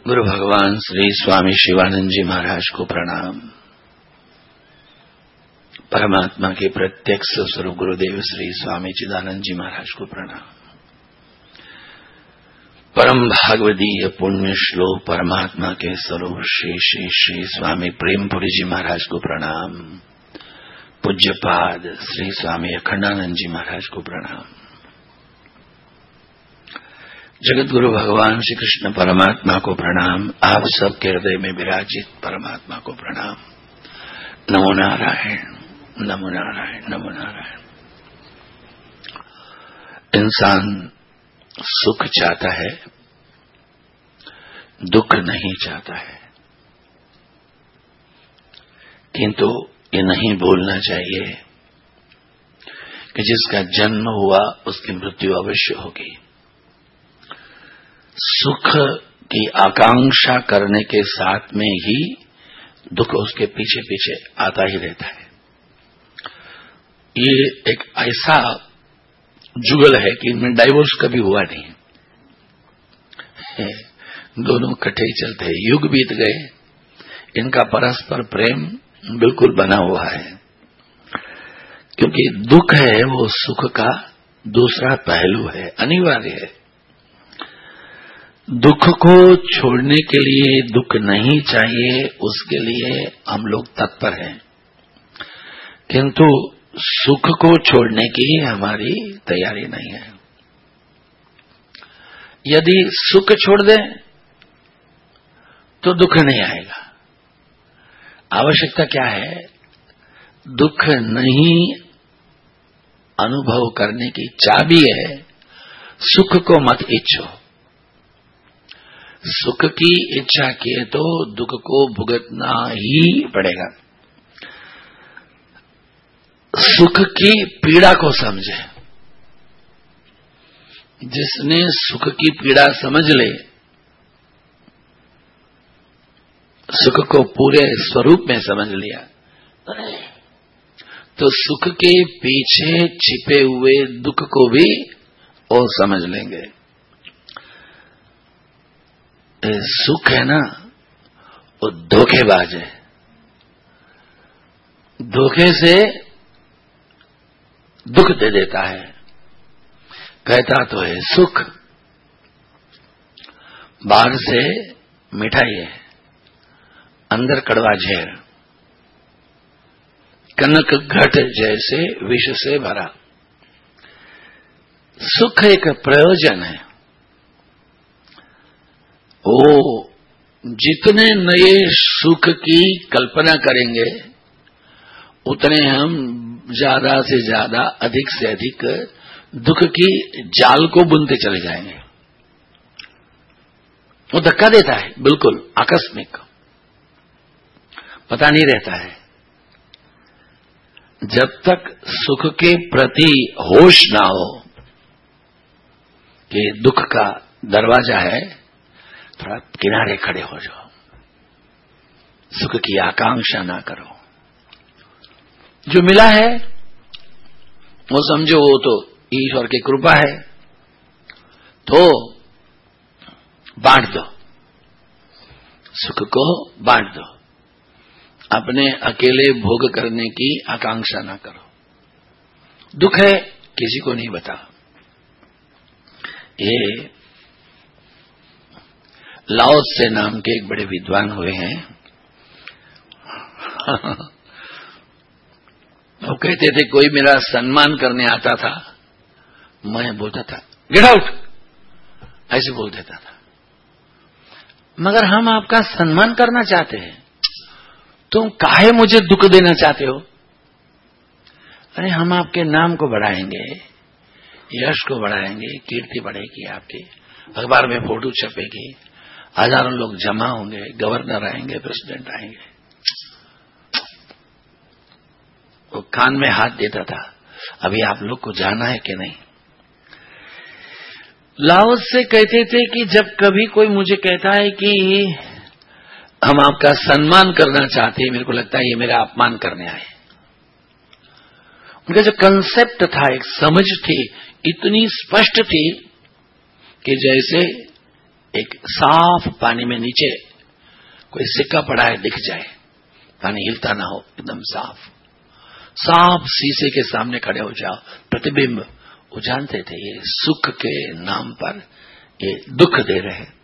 गुरु भगवान श्री स्वामी शिवानंद जी महाराज को प्रणाम। परमात्मा के प्रत्यक्ष स्वरूप गुरुदेव श्री स्वामी चिदानंद जी महाराज को प्रणाम। परम भागवदीय पुण्य श्लोक परमात्मा के स्वरूप श्री श्री श्री स्वामी प्रेमपुरी जी महाराज को प्रणाम। पूज्यपाद श्री स्वामी अखंडानंद जी महाराज को प्रणाम। जगत गुरु भगवान श्री कृष्ण परमात्मा को प्रणाम। आप सबके हृदय में विराजित परमात्मा को प्रणाम। नमो नारायण, नमो नारायण, नमो नारायण। इंसान सुख चाहता है, दुख नहीं चाहता है, किंतु ये नहीं भूलना चाहिए कि जिसका जन्म हुआ उसकी मृत्यु अवश्य होगी। सुख की आकांक्षा करने के साथ में ही दुख उसके पीछे पीछे आता ही रहता है। ये एक ऐसा जुगल है कि इनमें डाइवोर्स कभी हुआ नहीं, दोनों इकट्ठे ही चलते हैं। युग बीत गए, इनका परस्पर प्रेम बिल्कुल बना हुआ है, क्योंकि दुख है वो सुख का दूसरा पहलू है, अनिवार्य है। दुख को छोड़ने के लिए दुख नहीं चाहिए, उसके लिए हम लोग तत्पर हैं, किंतु सुख को छोड़ने की हमारी तैयारी नहीं है। यदि सुख छोड़ दें तो दुख नहीं आएगा। आवश्यकता क्या है? दुख नहीं अनुभव करने की चाबी है सुख को मत इच्छो। सुख की इच्छा किए तो दुख को भुगतना ही पड़ेगा। सुख की पीड़ा को समझे। जिसने सुख की पीड़ा समझ ले, सुख को पूरे स्वरूप में समझ लिया, तो सुख के पीछे छिपे हुए दुख को भी वो समझ लेंगे। सुख है ना, वो धोखेबाज है। धोखे से दुख दे देता है। कहता तो है सुख, बाहर से मिठाई है, अंदर कड़वा झेर, कनक घट जैसे विष से भरा। सुख एक प्रयोजन है। वो जितने नए सुख की कल्पना करेंगे, उतने हम ज्यादा से ज्यादा, अधिक से अधिक दुख की जाल को बुनते चले जाएंगे। वो धक्का देता है, बिल्कुल आकस्मिक, पता नहीं रहता है। जब तक सुख के प्रति होश ना हो कि दुख का दरवाजा है, थोड़ा किनारे खड़े हो जाओ। सुख की आकांक्षा ना करो। जो मिला है वो समझो वो तो ईश्वर की कृपा है, तो बांट दो, सुख को बांट दो। अपने अकेले भोग करने की आकांक्षा ना करो। दुख है किसी को नहीं बताओ। ये लाओ से नाम के एक बड़े विद्वान हुए हैं। वो कहते थे कोई मेरा सम्मान करने आता था, मैं बोलता था गेट आउट, ऐसे बोल देता था। मगर हम आपका सम्मान करना चाहते हैं, तुम काहे मुझे दुख देना चाहते हो? अरे हम आपके नाम को बढ़ाएंगे, यश को बढ़ाएंगे, कीर्ति बढ़ेगी, आपकी अखबार में फोटो छपेगी, हजारों लोग जमा होंगे, गवर्नर आएंगे, प्रेसिडेंट आएंगे। वो कान में हाथ देता था, अभी आप लोग को जाना है कि नहीं? लाओस से कहते थे कि जब कभी कोई मुझे कहता है कि हम आपका सम्मान करना चाहते हैं, मेरे को लगता है ये मेरा अपमान करने आए। उनका जो कंसेप्ट था, एक समझ थी, इतनी स्पष्ट थी कि जैसे एक साफ पानी में नीचे कोई सिक्का पड़ा है दिख जाए, पानी हिलता ना हो, एकदम साफ साफ शीशे के सामने खड़े हो जाओ, प्रतिबिंब। वो जानते थे ये सुख के नाम पर ये दुख दे रहे हैं।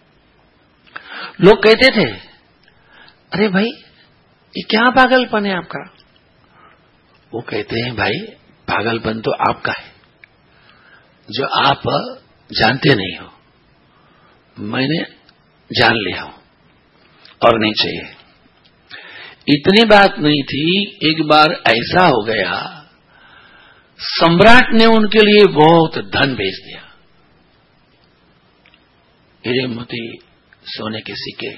लोग कहते थे अरे भाई ये क्या पागलपन है आपका? वो कहते हैं भाई पागलपन तो आपका है जो आप जानते नहीं हो, मैंने जान लिया हूं और नहीं चाहिए। इतनी बात नहीं थी, एक बार ऐसा हो गया सम्राट ने उनके लिए बहुत धन भेज दिया, हीरे मोती सोने के सिक्के।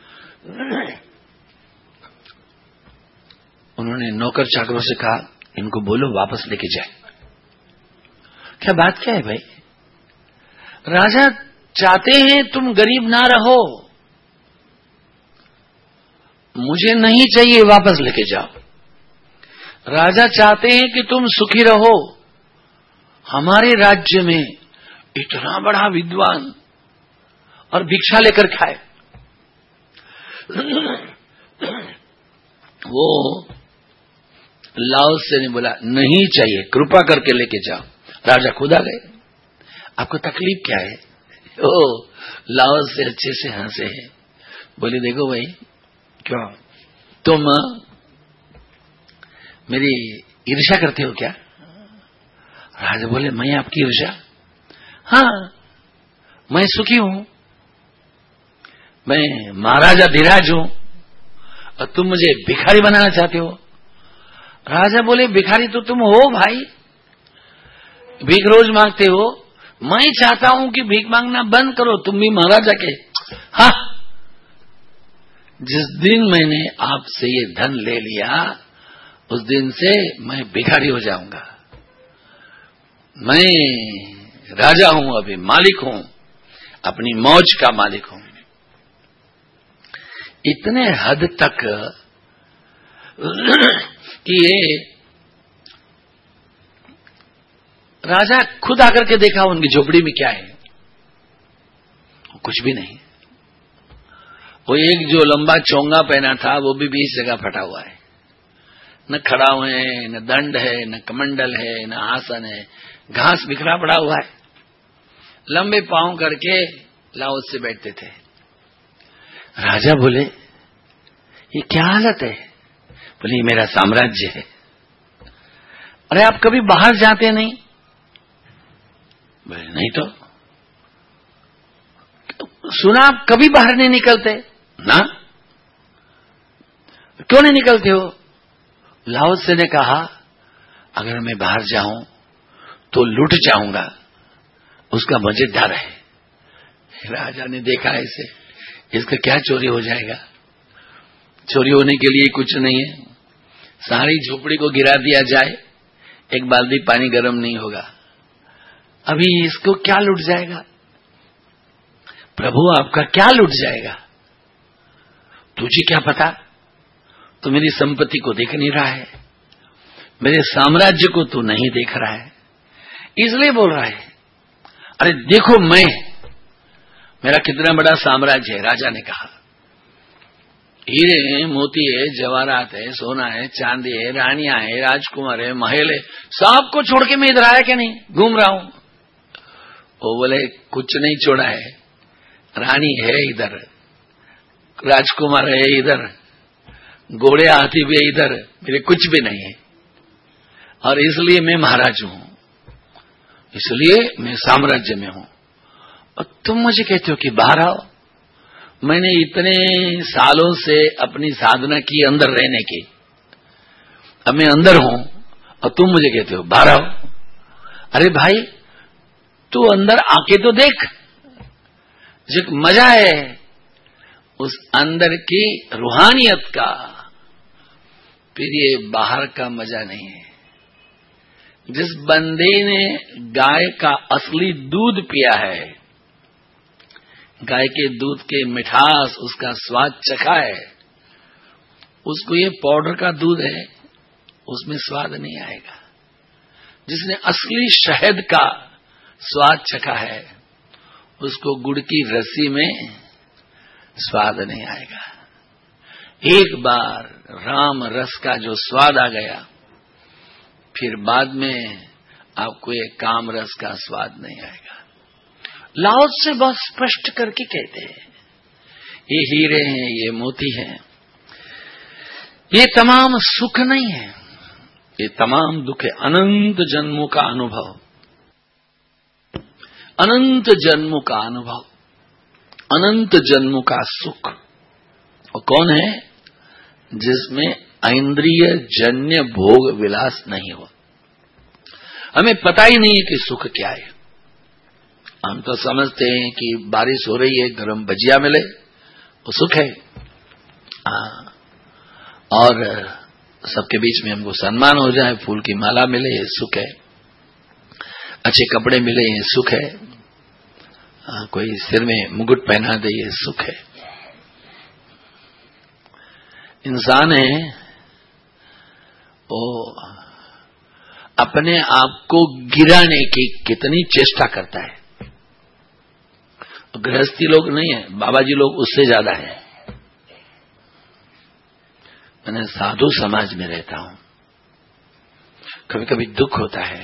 उन्होंने नौकर चाकरों से कहा इनको बोलो वापस लेके जाए। क्या बात क्या है भाई? राजा चाहते हैं तुम गरीब ना रहो, मुझे नहीं चाहिए, वापस लेके जाओ। राजा चाहते हैं कि तुम सुखी रहो, हमारे राज्य में इतना बड़ा विद्वान और भिक्षा लेकर खाए। वो लाओस ने बोला नहीं चाहिए, कृपा करके लेके जाओ। राजा खुद आ गए, आपको तकलीफ क्या है? ओ लाओस से अच्छे से हंसे हैं, बोले देखो भाई क्यों तुम मेरी ईर्ष्या करते हो क्या? राजा बोले मैं आपकी ईर्ष्या? हाँ मैं सुखी हूं, मैं महाराजा धीराज हूं और तुम मुझे भिखारी बनाना चाहते हो। राजा बोले भिखारी तो तुम हो भाई, भीख रोज मांगते हो, मैं चाहता हूं कि भीख मांगना बंद करो, तुम भी महाराजा के। हाँ जिस दिन मैंने आपसे ये धन ले लिया उस दिन से मैं भिखारी हो जाऊंगा, मैं राजा हूं, अभी मालिक हूं, अपनी मौज का मालिक हूं। इतने हद तक कि ये राजा खुद आकर के देखा उनकी झोपड़ी में क्या है, कुछ भी नहीं। वो एक जो लंबा चोंगा पहना था वो भी 20 जगह फटा हुआ है, न खड़ा हुए है, न दंड है, न कमंडल है, न आसन है, घास बिखरा पड़ा हुआ है। लंबे पांव करके लाओस से बैठते थे। राजा बोले ये क्या हालत है? बोले ये मेरा साम्राज्य है। अरे आप कभी बाहर जाते नहीं? बोले नहीं तो। सुना आप कभी बाहर नहीं निकलते ना? क्यों नहीं निकलते हो? लाओस ने कहा अगर मैं बाहर जाऊं तो लुट जाऊंगा, उसका मुझे डर है। राजा ने देखा ऐसे, इसका क्या चोरी हो जाएगा? चोरी होने के लिए कुछ नहीं है, सारी झोपड़ी को गिरा दिया जाए, एक बाल्टी पानी गर्म नहीं होगा, अभी इसको क्या लुट जाएगा? प्रभु आपका क्या लुट जाएगा? तुझे क्या पता, तू मेरी संपत्ति को देख नहीं रहा है, मेरे साम्राज्य को तू नहीं देख रहा है, इसलिए बोल रहा है। अरे देखो मेरा कितना बड़ा साम्राज्य है। राजा ने कहा हीरे हैं, मोती है, जवाहरात है, सोना है, चांदी है, रानियां है, राजकुमार है, महल है, सबको छोड़ के मैं इधर आया क्या नहीं घूम रहा हूं। वो बोले कुछ नहीं छोड़ा है, रानी है इधर, राजकुमार है इधर, घोड़े हाथी भी है इधर, मेरे कुछ भी नहीं है, और इसलिए मैं महाराज हूं, इसलिए मैं साम्राज्य में हूं। और तुम मुझे कहते हो कि बाहर आओ। मैंने इतने सालों से अपनी साधना की अंदर रहने की, अब मैं अंदर हूं और तुम मुझे कहते हो बाहर आओ। अरे भाई तू अंदर आके तो देख, जो मजा है उस अंदर की रूहानियत का, फिर ये बाहर का मजा नहीं है। जिस बंदे ने गाय का असली दूध पिया है, गाय के दूध के मिठास, उसका स्वाद चखा है, उसको ये पाउडर का दूध है उसमें स्वाद नहीं आएगा। जिसने असली शहद का स्वाद चखा है उसको गुड़ की रस्सी में स्वाद नहीं आएगा। एक बार राम रस का जो स्वाद आ गया, फिर बाद में आपको ये काम रस का स्वाद नहीं आएगा। लाओ से बहुत स्पष्ट करके कहते हैं, ये हीरे हैं, ये मोती हैं, ये तमाम सुख नहीं है, ये तमाम दुख है। अनंत जन्मों का अनुभव, अनंत जन्मों का अनुभव, अनंत जन्मों का सुख। और कौन है? जिसमें इंद्रिय जन्य भोग विलास नहीं हो। हमें पता ही नहीं है कि सुख क्या है। हम तो समझते हैं कि बारिश हो रही है, गरम भजिया मिले वो सुख है। और सबके बीच में हमको सम्मान हो जाए, फूल की माला मिले, ये सुख है। अच्छे कपड़े मिले, ये सुख है। कोई सिर में मुकुट पहना दे, ये सुख है। इंसान है वो अपने आप को गिराने की कितनी चेष्टा करता है। गृहस्थी लोग नहीं है, बाबा जी लोग उससे ज्यादा है। मैंने साधु समाज में रहता हूं, कभी कभी दुख होता है।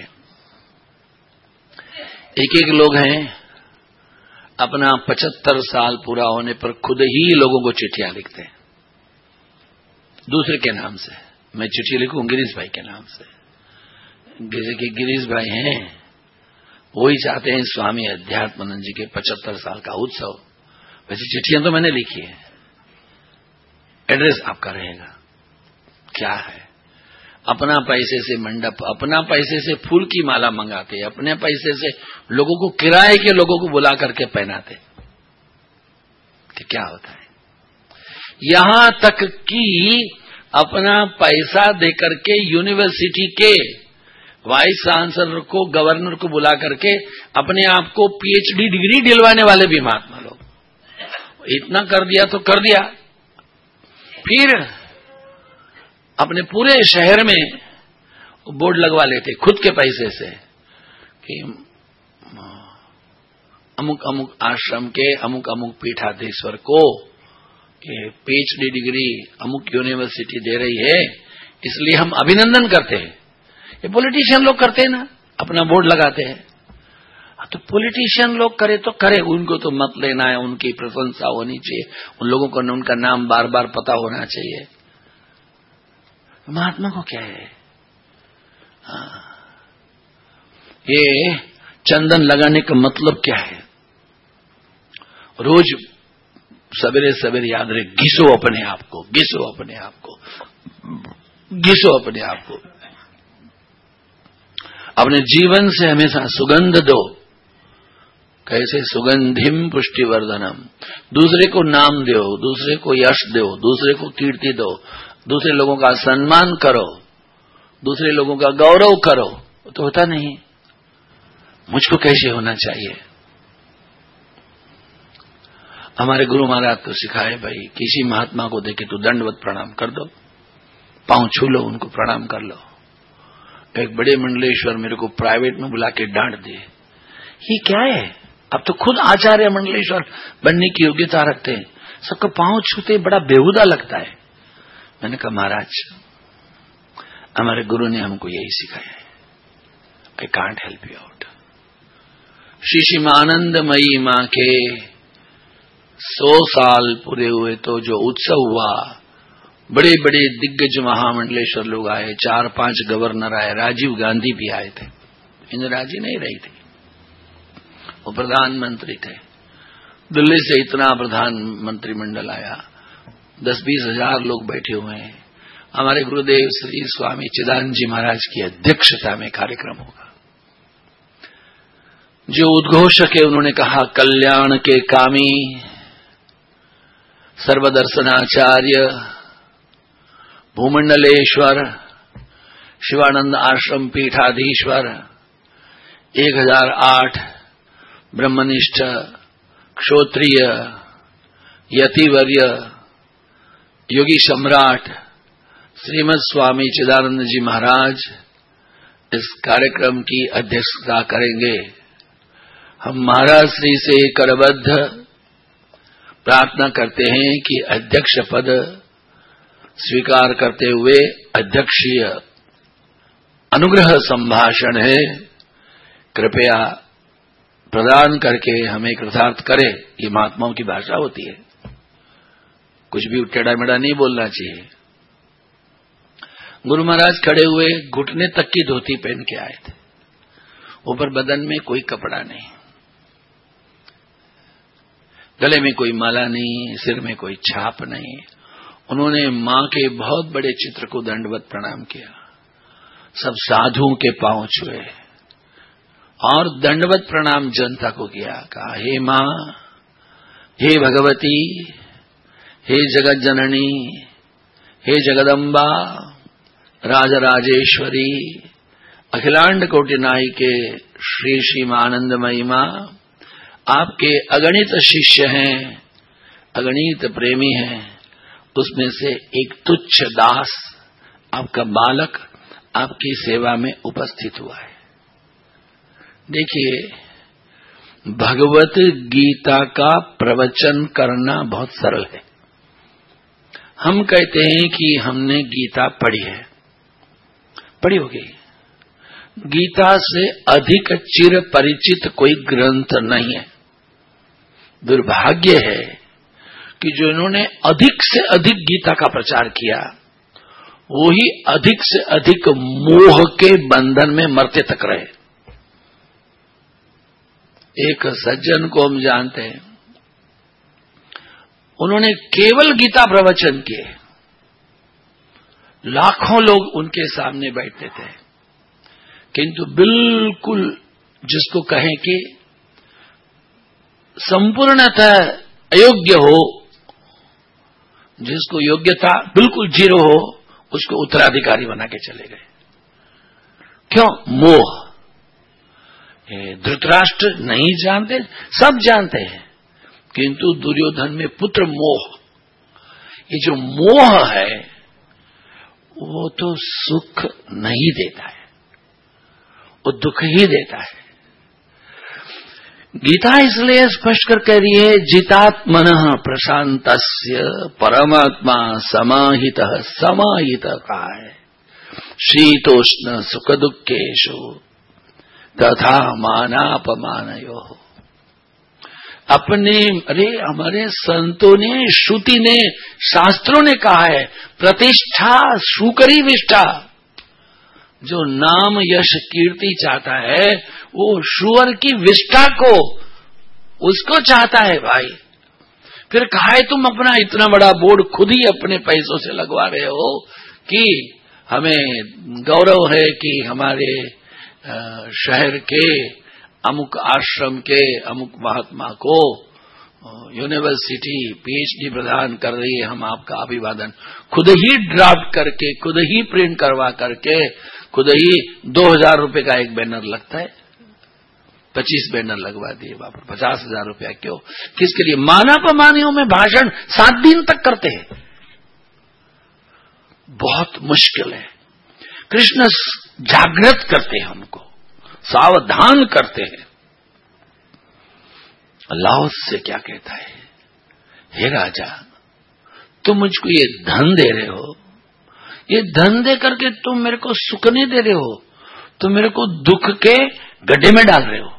एक एक लोग हैं अपना 75 साल पूरा होने पर खुद ही लोगों को चिट्ठियां लिखते हैं दूसरे के नाम से। मैं चिट्ठी लिखूं गिरीश भाई के नाम से। गिरीश भाई हैं, वो ही चाहते हैं स्वामी अध्यात्मानंद जी के 75 साल का उत्सव। वैसे चिट्ठियां तो मैंने लिखी है, एड्रेस आपका रहेगा। क्या है? अपना पैसे से मंडप, अपना पैसे से फूल की माला मंगाते, अपने पैसे से लोगों को, किराए के लोगों को बुला करके पहनाते। कि क्या होता है? यहां तक कि अपना पैसा देकर के यूनिवर्सिटी के वाइस चांसलर को, गवर्नर को बुला करके अपने आप को पीएचडी डिग्री दिलवाने वाले भी महात्मा लोग। इतना कर दिया तो कर दिया। फिर अपने पूरे शहर में बोर्ड लगवा लेते खुद के पैसे से कि अमुक अमुक आश्रम के अमुक अमुक पीठाधीश्वर को ये पीएचडी डिग्री अमुक यूनिवर्सिटी दे रही है, इसलिए हम अभिनंदन करते हैं। ये पॉलिटिशियन लोग करते हैं ना, अपना बोर्ड लगाते हैं। तो पॉलिटिशियन लोग करे तो करे, उनको तो मत लेना है, उनकी प्रशंसा होनी चाहिए, उन लोगों को उनका नाम बार बार पता होना चाहिए। महात्मा को क्या है? ये चंदन लगाने का मतलब क्या है? रोज सवेरे सवेरे याद रहे, घिसो अपने आप को, घिसो अपने आप को, घिसो अपने आप को। अपने जीवन से हमेशा सुगंध दो। कैसे? सुगंधिम पुष्टिवर्धनम। दूसरे को नाम दो, दूसरे को यश दो, दूसरे को कीर्ति दो, दूसरे लोगों का सम्मान करो, दूसरे लोगों का गौरव करो। तो होता नहीं। मुझको कैसे होना चाहिए? हमारे गुरु महाराज तो सिखाए भाई, किसी महात्मा को देखे तो दंडवत प्रणाम कर दो, पांव छू लो, उनको प्रणाम कर लो। एक बड़े मंडलेश्वर मेरे को प्राइवेट में बुला के डांट दिए। ये क्या है? अब तो खुद आचार्य मंडलेश्वर बनने की योग्यता रखते हैं, सबका पांव छूते बड़ा बेहुदा लगता है। मैंने कहा महाराज, हमारे गुरु ने हमको यही सिखाया है, I can't help you out. शिशिमानंदमयी मां के 100 साल पूरे हुए तो जो उत्सव हुआ, बड़े बड़े दिग्गज महामंडलेश्वर लोग आए, 4-5 गवर्नर आए, राजीव गांधी भी आए थे, इंदिरा जी नहीं रही थी, वो प्रधानमंत्री थे। दिल्ली से इतना प्रधानमंत्री मंडल आया, 10-20 हजार लोग बैठे हुए हैं। हमारे गुरुदेव श्री स्वामी चिदानंद जी महाराज की अध्यक्षता में कार्यक्रम होगा। जो उद्घोषक है उन्होंने कहा, कल्याण के कामी सर्वदर्शनाचार्य भूमंडलेश्वर शिवानंद आश्रम पीठाधीश्वर 1008 ब्रह्मनिष्ठ क्षोत्रिय यतिवर्य योगी सम्राट श्रीमद स्वामी चिदानंद जी महाराज इस कार्यक्रम की अध्यक्षता करेंगे। हम महाराज श्री से करबद्ध प्रार्थना करते हैं कि अध्यक्ष पद स्वीकार करते हुए अध्यक्षीय अनुग्रह संभाषण है, कृपया प्रदान करके हमें कृतार्थ करे। ये महात्माओं की भाषा होती है, कुछ भी टेढ़ा मेढ़ा नहीं बोलना चाहिए। गुरु महाराज खड़े हुए, घुटने तक की धोती पहन के आए थे, ऊपर बदन में कोई कपड़ा नहीं, गले में कोई माला नहीं, सिर में कोई छाप नहीं। उन्होंने मां के बहुत बड़े चित्र को दंडवत प्रणाम किया, सब साधुओं के पांव छुए और दंडवत प्रणाम जनता को किया। कहा, हे मां, हे भगवती, हे जगत जननी, हे जगदम्बा, राजराजेश्वरी, अखिलांड कोटि नायिके श्री श्रीमानंदमयी मां, आपके अगणित शिष्य हैं, अगणित प्रेमी हैं, उसमें से एक तुच्छ दास, आपका बालक आपकी सेवा में उपस्थित हुआ है। देखिए, भगवत गीता का प्रवचन करना बहुत सरल है। हम कहते हैं कि हमने गीता पढ़ी है, पढ़ी होगी। गीता से अधिक चिर परिचित कोई ग्रंथ नहीं है। दुर्भाग्य है कि जो इन्होंने अधिक से अधिक गीता का प्रचार किया, वही अधिक से अधिक मोह के बंधन में मरते तक रहे। एक सज्जन को हम जानते हैं, उन्होंने केवल गीता प्रवचन किए, लाखों लोग उनके सामने बैठते थे, किंतु बिल्कुल जिसको कहें कि संपूर्णतः अयोग्य हो, जिसको योग्यता बिल्कुल जीरो हो, उसको उत्तराधिकारी बना के चले गए। क्यों? मोह। धृतराष्ट्र नहीं जानते, सब जानते हैं, किंतु दुर्योधन में पुत्र मोह। ये जो मोह है वो तो सुख नहीं देता है, वो दुख ही देता है। गीता इसलिए स्पष्ट कर कह रही है, जितात्मनः प्रशांतस्य परमात्मा समाहितः, समाहित का है, शीतोष्ण सुख दुखेषु तथा मानापमानयो। अपने हमारे संतों ने, श्रुति ने, शास्त्रों ने कहा है, प्रतिष्ठा सुकरी विष्ठा। जो नाम यश कीर्ति चाहता है वो सुअर की विष्ठा को, उसको चाहता है भाई। फिर कहा है तुम अपना इतना बड़ा बोर्ड खुद ही अपने पैसों से लगवा रहे हो कि हमें गौरव है कि हमारे शहर के अमुक आश्रम के अमुक महात्मा को यूनिवर्सिटी पीएचडी प्रदान कर रही है, हम आपका अभिवादन। खुद ही ड्राफ्ट करके, खुद ही प्रिंट करवा करके, खुद ही 2000 रुपए का एक बैनर लगता है, 25 बैनर लगवा दिए बाप, 50,000 रुपया क्यों? किसके लिए? मानापमानियों में भाषण 7 दिन तक करते हैं, बहुत मुश्किल है। कृष्ण जागृत करते हैं, उनको सावधान करते हैं। अल्लाह उससे क्या कहता है, हे राजा, तुम मुझको ये धन दे रहे हो, ये धन दे करके तुम मेरे को सुख नहीं दे रहे हो, तुम मेरे को दुख के गड्ढे में डाल रहे हो।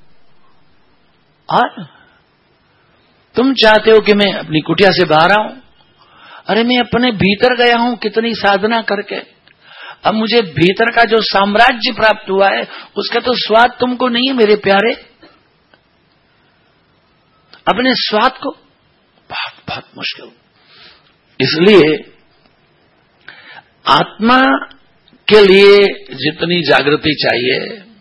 और तुम चाहते हो कि मैं अपनी कुटिया से बाहर आऊं। अरे मैं अपने भीतर गया हूं कितनी साधना करके, अब मुझे भीतर का जो साम्राज्य प्राप्त हुआ है उसका तो स्वाद तुमको नहीं है मेरे प्यारे। अपने स्वाद को बहुत बहुत मुश्किल। इसलिए आत्मा के लिए जितनी जागृति चाहिए,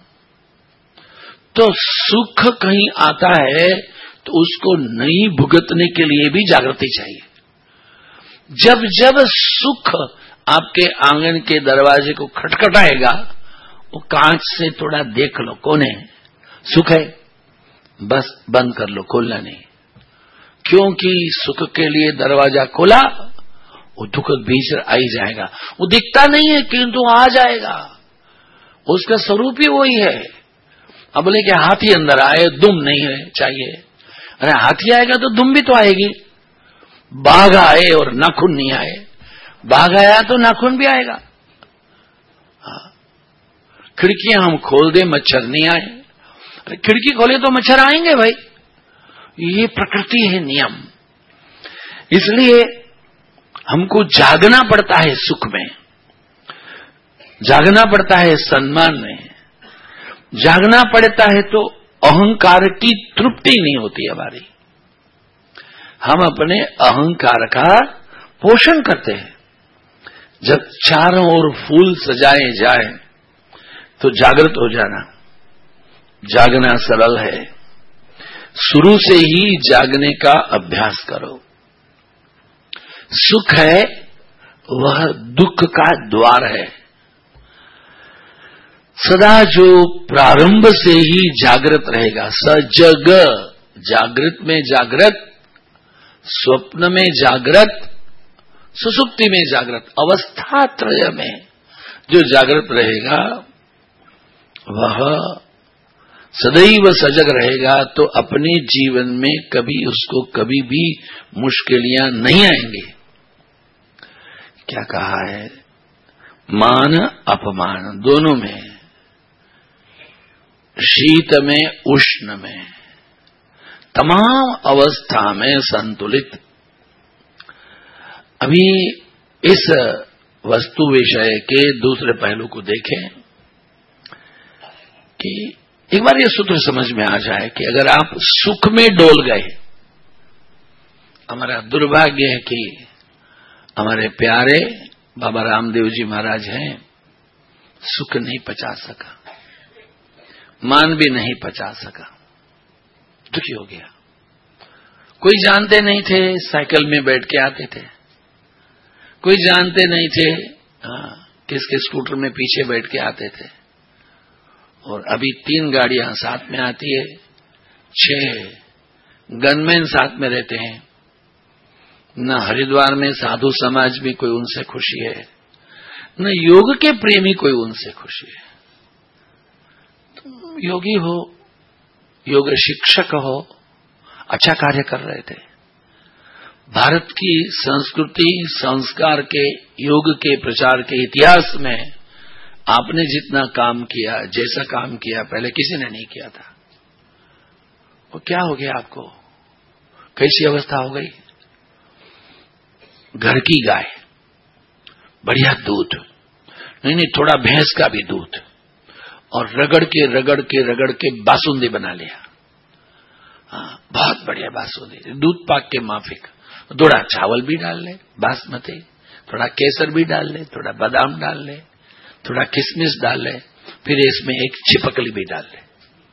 तो सुख कहीं आता है तो उसको नहीं भुगतने के लिए भी जागृति चाहिए। जब जब सुख आपके आंगन के दरवाजे को खटखटाएगा, वो कांच से थोड़ा देख लो, कौन है, सुख है, बस बंद कर लो, खोलना नहीं। क्योंकि सुख के लिए दरवाजा खोला, वो दुख बीच आ ही जाएगा। वो दिखता नहीं है किंतु आ जाएगा, उसका स्वरूप ही वही है। अब बोले कि हाथी अंदर आए, दुम नहीं है चाहिए। अरे हाथी आएगा तो दुम भी तो आएगी। बाघ आए और नाखून नहीं आए, बाघ आया तो नाखून भी आएगा। खिड़कियां हम खोल दे, मच्छर नहीं आए। अरे खिड़की खोले तो मच्छर आएंगे भाई, ये प्रकृति है, नियम। इसलिए हमको जागना पड़ता है, सुख में जागना पड़ता है, सम्मान में जागना पड़ता है, तो अहंकार की तृप्ति नहीं होती हमारी। हम अपने अहंकार का पोषण करते हैं। जब चारों ओर फूल सजाए जाए तो जागृत हो जाना। जागना सरल है, शुरू से ही जागने का अभ्यास करो। सुख है वह दुख का द्वार है। सदा जो प्रारंभ से ही जागृत रहेगा, सजग, जागृत में जागृत, स्वप्न में जागृत, सुसुप्ति में जागृत, अवस्था त्रय में जो जागृत रहेगा वह सदैव सजग रहेगा। तो अपने जीवन में कभी उसको कभी भी मुश्किलियां नहीं आएंगी। क्या कहा है? मान अपमान दोनों में, शीत में उष्ण में, तमाम अवस्था में संतुलित। अभी इस वस्तु विषय के दूसरे पहलू को देखें कि एक बार ये सूत्र समझ में आ जाए कि अगर आप सुख में डोल गए, हमारा दुर्भाग्य है कि हमारे प्यारे बाबा रामदेव जी महाराज हैं, सुख नहीं पचा सका, मान भी नहीं पचा सका, दुखी हो गया। कोई जानते नहीं थे, साइकिल में बैठ के आते थे, कोई जानते नहीं थे किसके स्कूटर में पीछे बैठ के आते थे। और अभी 3 गाड़ियां साथ में आती है, 6 गनमैन साथ में रहते हैं। न हरिद्वार में साधु समाज में कोई उनसे खुशी है, न योग के प्रेमी कोई उनसे खुशी है। तुम योगी हो, योग शिक्षक हो, अच्छा कार्य कर रहे थे। भारत की संस्कृति संस्कार के योग के प्रचार के इतिहास में आपने जितना काम किया, जैसा काम किया, पहले किसी ने नहीं किया था। वो क्या हो गया आपको? कैसी अवस्था हो गई? घर की गाय, बढ़िया दूध, नहीं थोड़ा भैंस का भी दूध, और रगड़ के बासुंदी बना लिया। हाँ, बहुत बढ़िया बासुंदी, दूध पाक के माफिक। थोड़ा चावल भी डाल ले बासमती, थोड़ा केसर भी डाल ले, थोड़ा बादाम डाल ले, थोड़ा किशमिश डाल ले, फिर इसमें एक छिपकली भी डाल ले।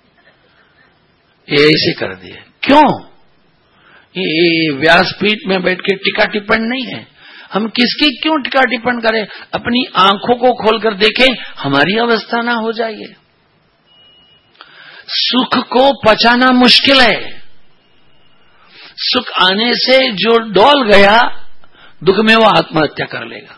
ये ऐसे कर दिए। क्यों? ये व्यासपीठ में बैठ के टीका टिप्पण नहीं है। हम किसकी क्यों टीका टिप्पण करें? अपनी आंखों को खोलकर देखें, हमारी अवस्था ना हो जाए। सुख को पचाना मुश्किल है। सुख आने से जो डोल गया, दुख में वो आत्महत्या कर लेगा।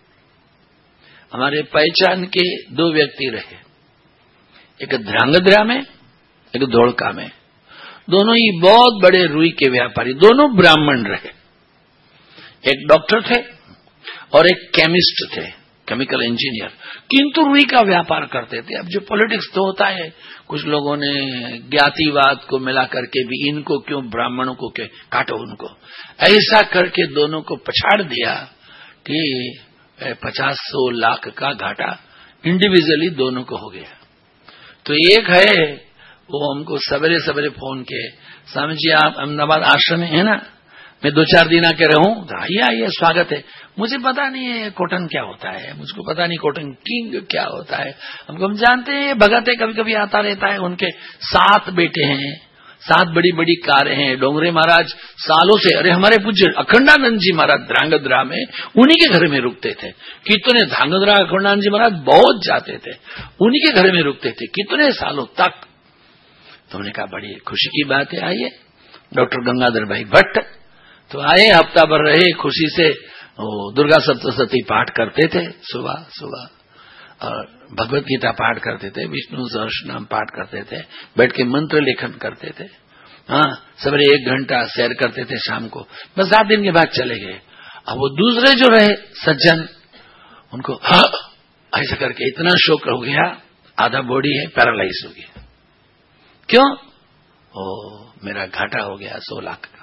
हमारे पहचान के 2 व्यक्ति रहे, एक ध्रांगध्रा में, एक धोलका में। दोनों ही बहुत बड़े रुई के व्यापारी, दोनों ब्राह्मण रहे। एक डॉक्टर थे और एक केमिस्ट थे, केमिकल इंजीनियर, किंतु रुई का व्यापार करते थे। अब जो पॉलिटिक्स तो होता है, कुछ लोगों ने ज्ञातिवाद को मिला करके भी इनको क्यों, ब्राह्मणों को क्यों काटो उनको, ऐसा करके दोनों को पछाड़ दिया कि 50-100 लाख का घाटा इंडिविजुअली दोनों को हो गया। तो एक है, वो हमको सवेरे सवेरे फोन किए, स्वामी जी आप अहमदाबाद आश्रम में है ना, मैं 2-4 दिन आके रहूं? आइए स्वागत है। मुझे पता नहीं है कॉटन क्या होता है, मुझको पता नहीं कॉटन किंग क्या होता है। हम जानते हैं भगत है, कभी कभी आता रहता है। उनके 7 बेटे हैं, 7 बड़ी बड़ी कारें हैं। डोंगरे महाराज सालों से, अरे हमारे पूज्य अखंडानंद जी महाराज ध्रांगध्रा में उन्हीं के घर में रुकते थे। कितने ध्रांगध्रा अखंडानंद जी महाराज बहुत जाते थे, उन्हीं के घर में रुकते थे कितने सालों तक। तो उन्होंने कहा बड़ी खुशी की बात है, आइए। डॉक्टर गंगाधर भाई भट्ट तो आए, हफ्ता भर रहे, खुशी से दुर्गा सप्तशती पाठ करते थे सुबह सुबह। और भगवत गीता पाठ करते थे, विष्णु सहस्त्र नाम पाठ करते थे, बैठ के मंत्र लेखन करते थे। हाँ, सवेरे 1 घंटा सैर करते थे शाम को, बस 7 दिन के बाद चले गए। अब वो दूसरे जो रहे सज्जन, उनको ऐसा करके इतना शोक हो गया, आधा बॉडी है पैरालाइज हो गया। क्यों? मेरा घाटा हो गया 100 लाख का।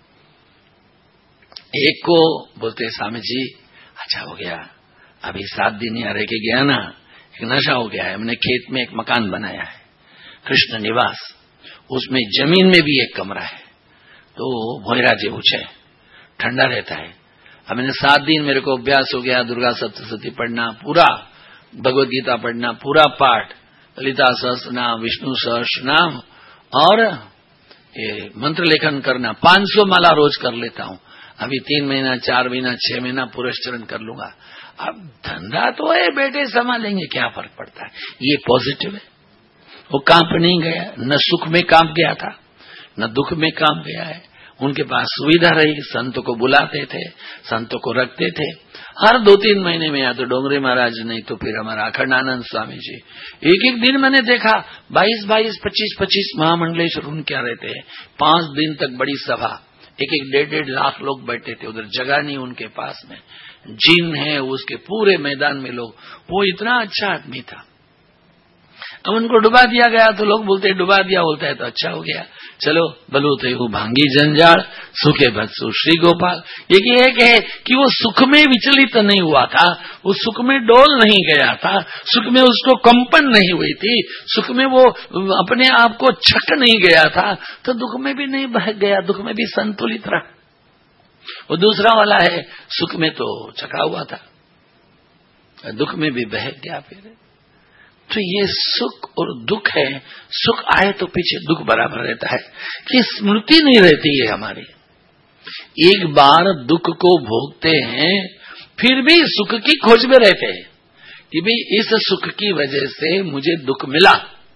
एक को बोलते स्वामी जी अच्छा हो गया, अभी 7 दिन यहाँ रह के गया ना, एक नशा हो गया है, हमने खेत में एक मकान बनाया है, कृष्ण निवास, उसमें जमीन में भी एक कमरा है, तो भोयरा जी ऊंचे ठंडा रहता है। अब मैंने 7 दिन मेरे को अभ्यास हो गया, दुर्गा सप्तशती पढ़ना, पूरा भगवत गीता पढ़ना, पूरा पाठ, ललिता सहस्त्रनाम, विष्णु सहस्त्रनाम और ये मंत्र लेखन करना, 500 माला रोज कर लेता हूं। अभी 3 महीना, 4 महीना, 6 महीना पुरस्चरण कर लूंगा। अब धंधा तो है, बेटे संभालेंगे, क्या फर्क पड़ता है। ये पॉजिटिव है। वो कांप नहीं गया, न सुख में कांप गया था, न दुख में कांप गया है। उनके पास सुविधा रही, संतों को बुलाते थे, संतों को रखते थे। हर 2-3 महीने में या तो डोंगरे महाराज, नहीं तो फिर हमारा अखंडानंद स्वामी जी। एक दिन मैंने देखा 22-22, 25-25 महामंडलेश्वर उनके क्या रहते हैं, 5 दिन तक बड़ी सभा, 1-1 लाख लोग बैठे थे उधर, जगह नहीं उनके पास में, जिन है उसके पूरे मैदान में लोग। वो इतना अच्छा आदमी था। अब उनको डुबा दिया गया तो लोग बोलते डुबा दिया, बोलता है तो अच्छा हो गया, चलो बलू थे वो भांगी जंजाल, सुखे भत्सु श्री गोपाल। एक है कि वो सुख में विचलित नहीं हुआ था, वो सुख में डोल नहीं गया था, सुख में उसको कंपन नहीं हुई थी, सुख में वो अपने आप को छक नहीं गया था, तो दुख में भी नहीं बह गया, दुख में भी संतुलित रहा। वो दूसरा वाला है, सुख में तो छका हुआ था, दुख में भी बह गया। फिर तो ये सुख और दुख है, सुख आए तो पीछे दुख बराबर रहता है, कि स्मृति नहीं रहती है हमारी। एक बार दुख को भोगते हैं, फिर भी सुख की खोज में रहते हैं कि भाई इस सुख की वजह से मुझे दुख मिला।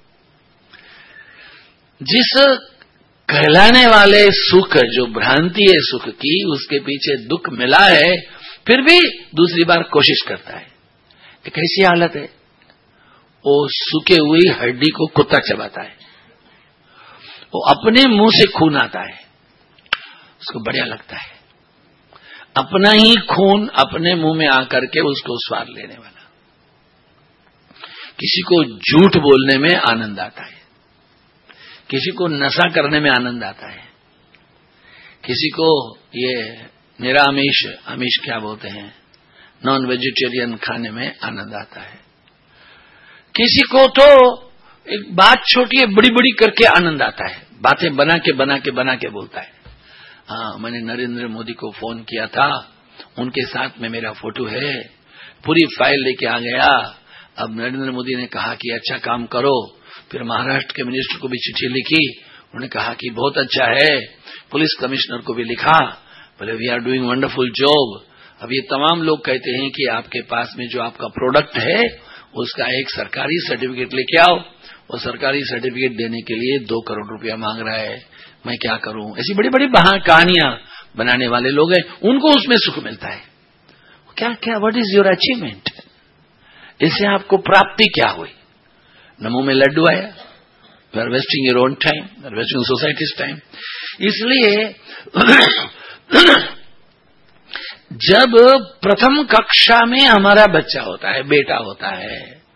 जिस कहलाने वाले सुख, जो भ्रांति है सुख की, उसके पीछे दुख मिला है, फिर भी दूसरी बार कोशिश करता है। एक ऐसी हालत है, वो सूखे हुई हड्डी को कुत्ता चबाता है, वो अपने मुंह से खून आता है, उसको बढ़िया लगता है, अपना ही खून अपने मुंह में आकर के उसको स्वाद लेने वाला। किसी को झूठ बोलने में आनंद आता है, किसी को नशा करने में आनंद आता है, किसी को ये निरामिष, आमिष क्या बोलते हैं, नॉन वेजिटेरियन खाने में आनंद आता है। किसी को तो एक बात छोटी है बड़ी बड़ी करके आनंद आता है, बातें बना के बोलता है। हाँ, मैंने नरेंद्र मोदी को फोन किया था, उनके साथ में मेरा फोटो है, पूरी फाइल लेके आ गया। अब नरेंद्र मोदी ने कहा कि अच्छा काम करो, फिर महाराष्ट्र के मिनिस्टर को भी चिट्ठी लिखी, उन्होंने कहा कि बहुत अच्छा है, पुलिस कमिश्नर को भी लिखा, बोले we are doing wonderful job. अब ये तमाम लोग कहते हैं कि आपके पास में जो आपका प्रोडक्ट है उसका एक सरकारी सर्टिफिकेट लेके आओ। वो सरकारी सर्टिफिकेट देने के लिए 2 करोड़ रुपया मांग रहा है, मैं क्या करूं। ऐसी बड़ी बड़ी कहानियां बनाने वाले लोग हैं, उनको उसमें सुख मिलता है। क्या क्या, व्हाट इज योर अचीवमेंट, इससे आपको प्राप्ति क्या हुई। न मुंह में लड्डू आया, you are wasting your own time, you are wasting society's time. इसलिए जब प्रथम कक्षा में हमारा बच्चा होता है, बेटा होता है,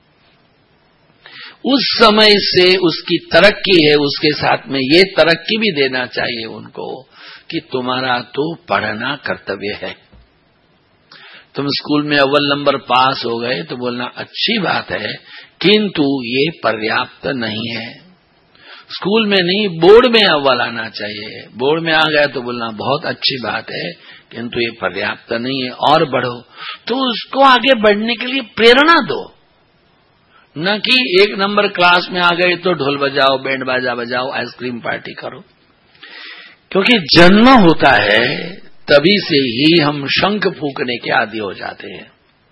उस समय से उसकी तरक्की है, उसके साथ में ये तरक्की भी देना चाहिए उनको कि तुम्हारा तो पढ़ना कर्तव्य है। तुम स्कूल में अव्वल नंबर पास हो गए तो बोलना अच्छी बात है, किंतु ये पर्याप्त नहीं है। स्कूल में नहीं, बोर्ड में अव्वल आना चाहिए। बोर्ड में आ गया तो बोलना बहुत अच्छी बात है, किंतु ये पर्याप्त नहीं है, और बढ़ो। तो उसको आगे बढ़ने के लिए प्रेरणा दो, न कि 1 नंबर क्लास में आ गए तो ढोल बजाओ, बैंड बाजा बजाओ, आइसक्रीम पार्टी करो। क्योंकि जन्म होता है तभी से ही हम शंख फूंकने के आदी हो जाते हैं।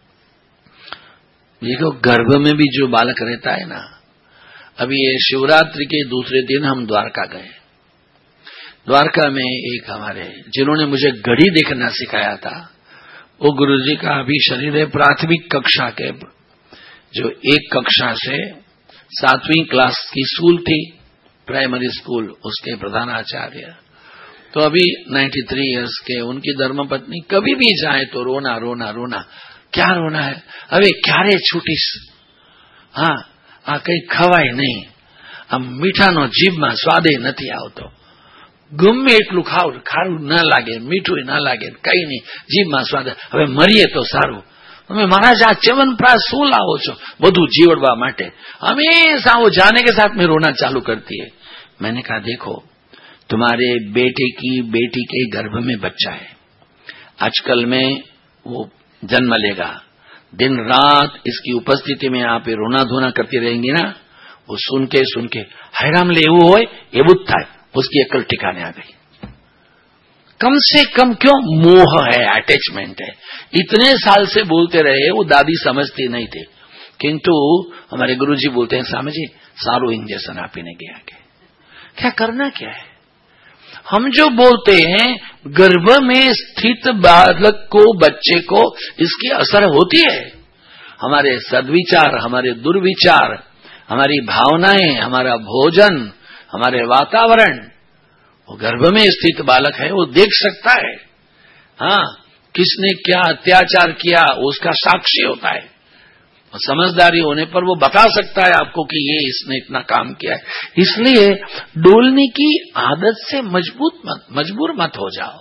देखो गर्भ में भी जो बालक रहता है ना, अभी ये शिवरात्रि के दूसरे दिन हम द्वारका गए। द्वारका में एक हमारे, जिन्होंने मुझे घड़ी देखना सिखाया था, वो गुरुजी का अभी शरीर है प्राथमिक कक्षा के, जो एक कक्षा से 7वीं क्लास की स्कूल थी, प्राइमरी स्कूल, उसके प्रधानाचार्य, तो अभी 93 इयर्स के, उनकी धर्मपत्नी कभी भी जाए तो रोना रोना रोना। क्या रोना है? अबे क्या रे छूटीस, हाँ कई खवाय नहीं, આમ મીઠાનો જીભમાં સ્વાદે નથી આવતો, ગમે એટલું ખાવ ખારું ના લાગે, મીઠું ના લાગે, કઈ નહીં, જીભમાં સ્વાદ, હવે મરીએ તો સારું। તમે महाराज આ ચ્યવનપ્રાશ શું લાવો છો બધું જીવડવા માટે? हमेशा वो जाने के साथ में रोना चालू करती है। मैंने कहा देखो, तुम्हारे बेटी के गर्भ में बच्चा है, आजकल में वो जन्म लेगा, दिन रात इसकी उपस्थिति में आप रोना धोना करती रहेंगी ना, वो सुन के हैराम ले वो होए एवं थाय, उसकी अकल ठिकाने आ गई। कम से कम क्यों? मोह है, अटैचमेंट है। इतने साल से बोलते रहे, वो दादी समझती नहीं थे, किंतु हमारे गुरुजी बोलते हैं स्वामी जी सारू इंजेक्शन आपने गया के, क्या करना क्या है? हम जो बोलते हैं गर्भ में स्थित बालक को, बच्चे को इसकी असर होती है। हमारे सद्विचार, हमारे दुर्विचार, हमारी भावनाएं, हमारा भोजन, हमारे वातावरण, वो गर्भ में स्थित बालक है, वो देख सकता है। हाँ, किसने क्या अत्याचार किया उसका साक्षी होता है। समझदारी होने पर वो बता सकता है आपको कि ये इसने इतना काम किया है। इसलिए डोलने की आदत से मजबूर मत हो जाओ।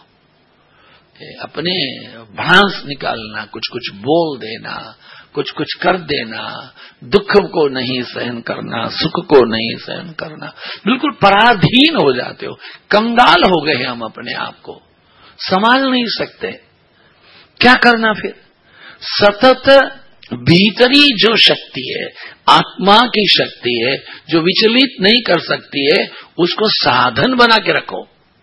अपने भड़ास निकालना, कुछ कुछ बोल देना, कुछ कुछ कर देना, दुख को नहीं सहन करना, सुख को नहीं सहन करना, बिल्कुल पराधीन हो जाते हो, कंगाल हो गए हम अपने आप को, संभाल नहीं सकते। क्या करना फिर? सतत भीतरी जो शक्ति है, आत्मा की शक्ति है, जो विचलित नहीं कर सकती है, उसको साधन बना के रखो।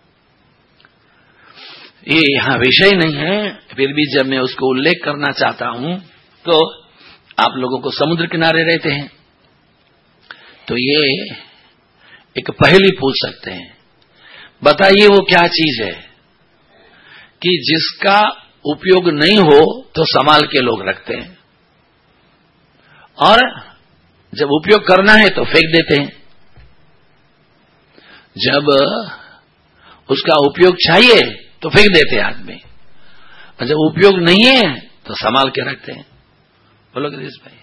ये यहां विषय नहीं है, फिर भी जब मैं उसको उल्लेख करना चाहता हूं तो आप लोगों को समुद्र किनारे रहते हैं तो ये एक पहेली पूछ सकते हैं, बताइए वो क्या चीज है कि जिसका उपयोग नहीं हो तो संभाल के लोग रखते हैं, और जब उपयोग करना है तो फेंक देते हैं। जब उसका उपयोग चाहिए तो फेंक देते हैं आदमी, और जब उपयोग नहीं है तो संभाल के रखते हैं। बोलो गिरीश भाई।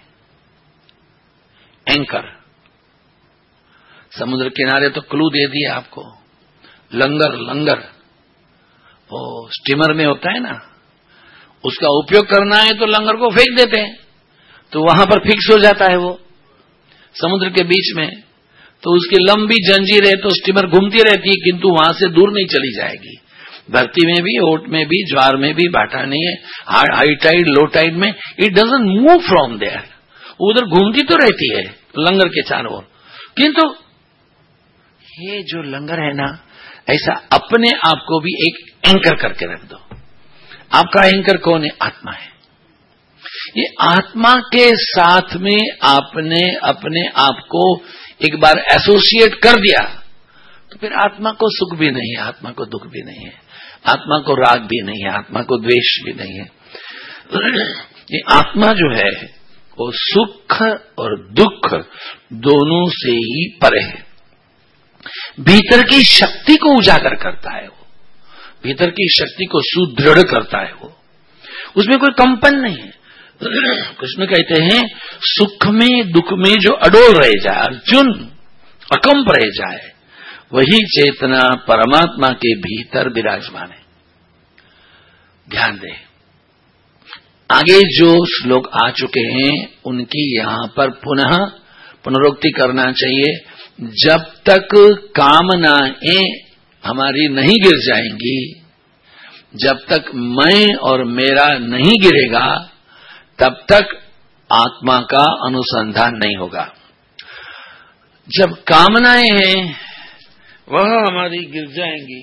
एंकर, समुद्र किनारे तो क्लू दे दिया आपको। लंगर वो स्टीमर में होता है ना, उसका उपयोग करना है तो लंगर को फेंक देते हैं, तो वहां पर फिक्स हो जाता है वो समुद्र के बीच में, तो उसकी लंबी जंजीर है तो स्टीमर घूमती रहती है, किंतु वहां से दूर नहीं चली जाएगी। भर्ती में भी, ओट में भी, ज्वार में भी बाटा नहीं है, हाई टाइड लो टाइड में it doesn't move from there, उधर घूमती तो रहती है लंगर के चारों ओर, किंतु ये जो लंगर है ना, ऐसा अपने आप को भी एक एंकर करके रख दो। आपका एंकर कौन है? आत्मा है। ये आत्मा के साथ में आपने अपने आप को एक बार एसोसिएट कर दिया तो फिर आत्मा को सुख भी नहीं है, आत्मा को दुख भी नहीं है, आत्मा को राग भी नहीं है, आत्मा को द्वेष भी नहीं है। ये आत्मा जो है वो सुख और दुख दोनों से ही परे है। भीतर की शक्ति को उजागर करता है, वो भीतर की शक्ति को सुदृढ़ करता है, वो उसमें कोई कंपन नहीं है। कृष्ण कहते हैं सुख में दुख में जो अडोल रह जाए, अर्जुन अकंप रह जाए, वही चेतना परमात्मा के भीतर विराजमान है। ध्यान दे, आगे जो श्लोक आ चुके हैं उनकी यहां पर पुनः पुनरुक्ति करना चाहिए। जब तक कामनाएं हमारी नहीं गिर जाएंगी, जब तक मैं और मेरा नहीं गिरेगा, तब तक आत्मा का अनुसंधान नहीं होगा। जब कामनाएं हैं वह हमारी गिर जाएंगी,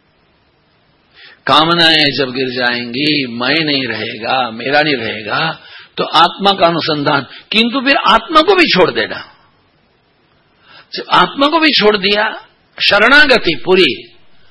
कामनाएं जब गिर जाएंगी, मैं नहीं रहेगा, मेरा नहीं रहेगा, तो आत्मा का अनुसंधान। किंतु फिर आत्मा को भी छोड़ देना। जब आत्मा को भी छोड़ दिया, शरणागति पूरी,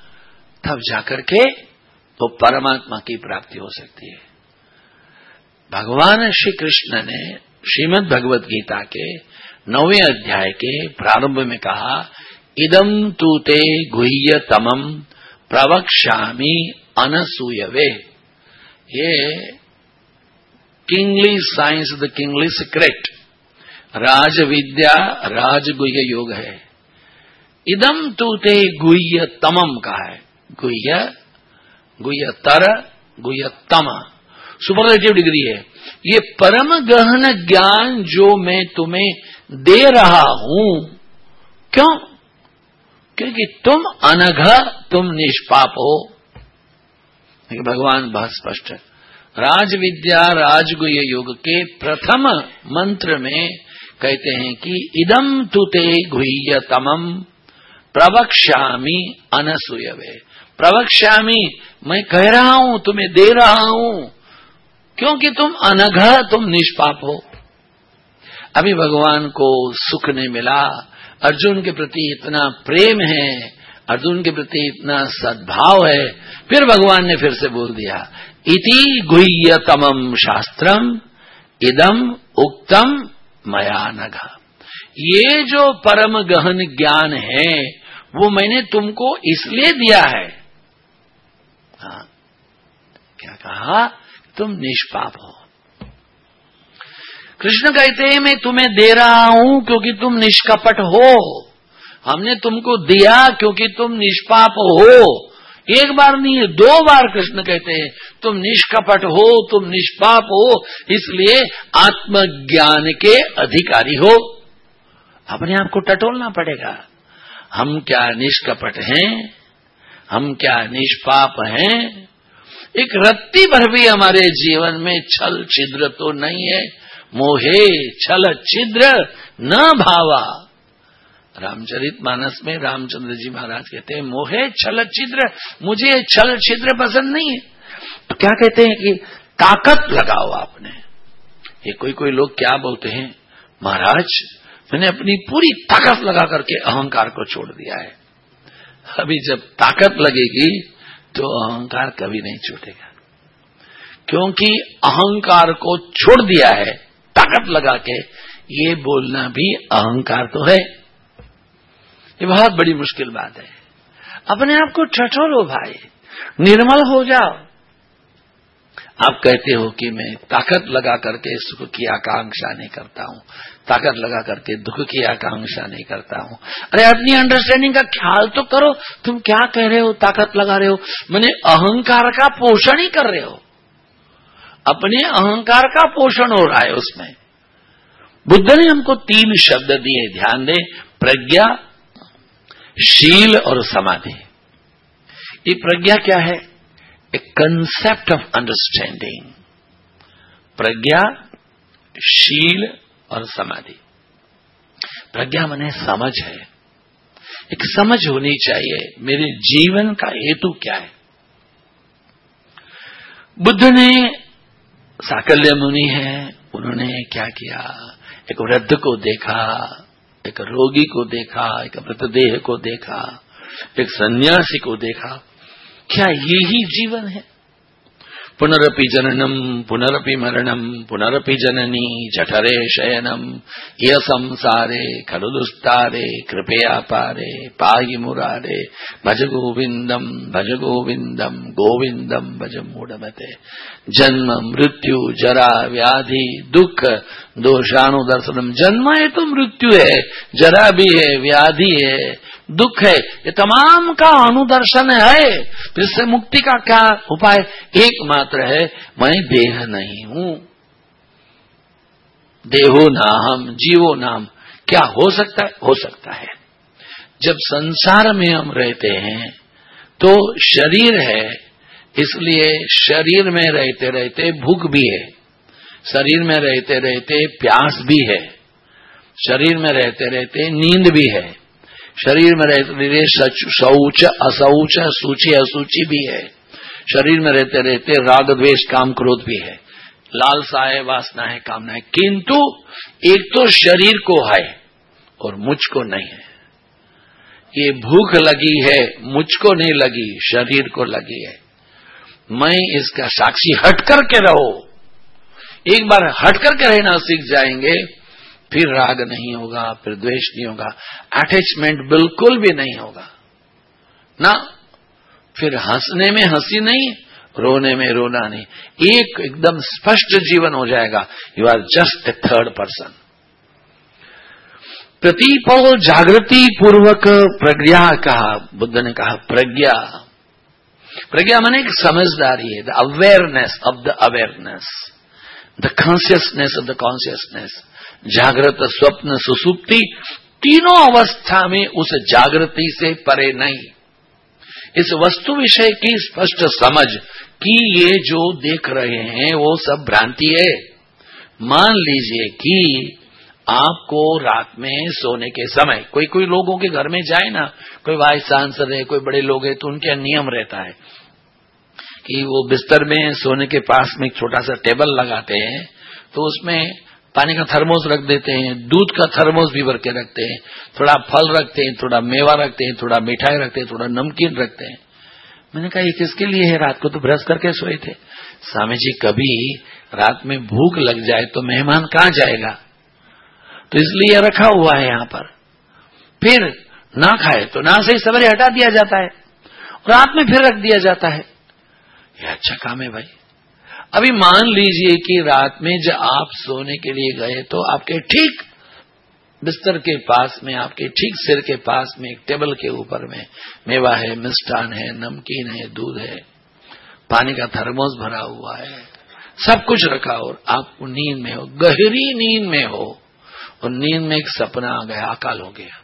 तब जाकर के तो परमात्मा की प्राप्ति हो सकती है। भगवान श्री कृष्ण ने श्रीमद् भगवत गीता के 9वें अध्याय के प्रारंभ में कहा, इदम तू ते गुह्यतमम प्रवक्ष्यामि अनसूयवे। ये kingly science, the kingly secret, राज विद्या राजगुह्य योग है। इदम तू ते गुह्यतमम का है, गुह्य, गुह्यतर, गुह्यतम, सुपरलेटिव डिग्री है। ये परम गहन ज्ञान जो मैं तुम्हें दे रहा हूं, क्यों? क्योंकि तुम अनघ, तुम निष्पाप हो। भगवान बहुत स्पष्ट है। राज विद्या राजगुह्य योग के प्रथम मंत्र में कहते हैं कि इदम तुते गुह्यतमम प्रवक्ष्यामि अनसूयवे। प्रवक्ष्यामि, मैं कह रहा हूं, तुम्हें दे रहा हूं, क्योंकि तुम अनघ, तुम निष्पाप हो। अभी भगवान को सुख नहीं मिला, अर्जुन के प्रति इतना प्रेम है, अर्जुन के प्रति इतना सद्भाव है, फिर भगवान ने फिर से बोल दिया, इति गुह्यतमम शास्त्रम इदम उक्तम मया नघ। ये जो परम गहन ज्ञान है वो मैंने तुमको इसलिए दिया है। हाँ, क्या कहा? तुम निष्पाप हो। कृष्ण कहते हैं मैं तुम्हें दे रहा हूं क्योंकि तुम निष्कपट हो। हमने तुमको दिया क्योंकि तुम निष्पाप हो। एक बार नहीं है, 2 बार कृष्ण कहते हैं तुम निष्कपट हो, तुम निष्पाप हो, इसलिए आत्मज्ञान के अधिकारी हो। अपने आप को टटोलना पड़ेगा। हम क्या निष्कपट हैं? हम क्या निष्पाप हैं? एक रत्ती भर भी हमारे जीवन में छल छिद्र तो नहीं है। मोहे छल छिद्र न भावा। रामचरितमानस में रामचंद्र जी महाराज कहते हैं मोहे छल छिद्र, मुझे छल छिद्र पसंद नहीं है। तो क्या कहते हैं कि ताकत लगाओ आपने। ये कोई लोग क्या बोलते हैं, महाराज मैंने अपनी पूरी ताकत लगा करके अहंकार को छोड़ दिया है। अभी जब ताकत लगेगी तो अहंकार कभी नहीं छूटेगा, क्योंकि अहंकार को छोड़ दिया है ताकत लगा के। ये बोलना भी अहंकार तो है। ये बहुत बड़ी मुश्किल बात है। अपने आप को टटोलो भाई, निर्मल हो जाओ। आप कहते हो कि मैं ताकत लगा करके सुख की आकांक्षा नहीं करता हूं, ताकत लगा करके दुख की आकांक्षा नहीं करता हूं। अरे अपनी अंडरस्टैंडिंग का ख्याल तो करो। तुम क्या कह रहे हो? ताकत लगा रहे हो, मैंने अहंकार का पोषण ही कर रहे हो। अपने अहंकार का पोषण हो रहा है उसमें। बुद्ध ने हमको 3 शब्द दिए, ध्यान दें, प्रज्ञा, शील और समाधि। ये प्रज्ञा क्या है? A concept of understanding. प्रज्ञा, शील और समाधि। प्रज्ञा माने समझ है। एक समझ होनी चाहिए मेरे जीवन का हेतु क्या है। बुद्ध ने, साकल्य मुनि है, उन्होंने क्या किया? एक वृद्ध को देखा, एक रोगी को देखा, एक मृतदेह को देखा, एक सन्यासी को देखा। क्या यही जीवन है? पुनरपि जननम पुनरपि मरणम पुनरपि जननी जठरे शयनम ये संसारे खलु दुस्तारे कृपया पारे पाहि मुरारे भज गोविंदम गोविंदम भज मूढ़मते। जन्म मृत्यु जरा व्याधि दुख दोषानुदर्शनम। जन्म है तो मृत्यु है, जरा भी है, व्याधि है, दुख है, ये तमाम का अनुदर्शन है। इससे मुक्ति का क्या उपाय? एकमात्र है, मैं देह नहीं हूं। देहो नाहम जीवो नाम। क्या हो सकता है? हो सकता है। जब संसार में हम रहते हैं तो शरीर है, इसलिए शरीर में रहते रहते भूख भी है, शरीर में रहते रहते प्यास भी है, शरीर में रहते रहते नींद भी है, शरीर में रहते रहते शौच असौच सूची असूची भी है, शरीर में रहते रहते राग द्वेष काम क्रोध भी है, लालसा है, वासना है, कामना है। किंतु एक तो शरीर को है और मुझको नहीं है। ये भूख लगी है, मुझको नहीं लगी, शरीर को लगी है। मैं इसका साक्षी हट करके रहो। एक बार हट करके रहना सीख जाएंगे, फिर राग नहीं होगा, फिर द्वेष नहीं होगा, अटैचमेंट बिल्कुल भी नहीं होगा ना। फिर हंसने में हंसी नहीं, रोने में रोना नहीं, एक एकदम स्पष्ट जीवन हो जाएगा। You are just a third person. प्रतिपल जागृति पूर्वक प्रज्ञा कहा, बुद्ध ने कहा प्रज्ञा। प्रज्ञा माने एक समझदारी है, the awareness of the awareness, the consciousness of the consciousness. जागृत, स्वप्न, सुसुप्ति, तीनों अवस्था में उस जागृति से परे नहीं, इस वस्तु विषय की स्पष्ट समझ कि ये जो देख रहे हैं वो सब भ्रांति है। मान लीजिए कि आपको रात में सोने के समय कोई लोगों के घर में जाए ना, कोई वाइस चांसलर है, कोई बड़े लोग हैं, तो उनके नियम रहता है कि वो बिस्तर में सोने के पास में एक छोटा सा टेबल लगाते हैं, तो उसमें पानी का थर्मोस रख देते हैं, दूध का थर्मोस भी भर के रखते हैं, थोड़ा फल रखते हैं, थोड़ा मेवा रखते हैं, थोड़ा मिठाई रखते हैं, थोड़ा नमकीन रखते हैं। मैंने कहा ये किसके लिए है? रात को तो ब्रश करके सोए थे। स्वामी जी कभी रात में भूख लग जाए तो मेहमान कहां जाएगा, तो इसलिए रखा हुआ है यहां पर। फिर ना खाए तो ना से सवेरे हटा दिया जाता है, रात में फिर रख दिया जाता है। ये अच्छा काम है भाई। अभी मान लीजिए कि रात में जब आप सोने के लिए गए तो आपके ठीक बिस्तर के पास में, आपके ठीक सिर के पास में एक टेबल के ऊपर में मेवा है, मिष्ठान है, नमकीन है, दूध है, पानी का थर्मोस भरा हुआ है, सब कुछ रखा, और आप नींद में हो, गहरी नींद में हो, और नींद में एक सपना आ गया, अकाल हो गया।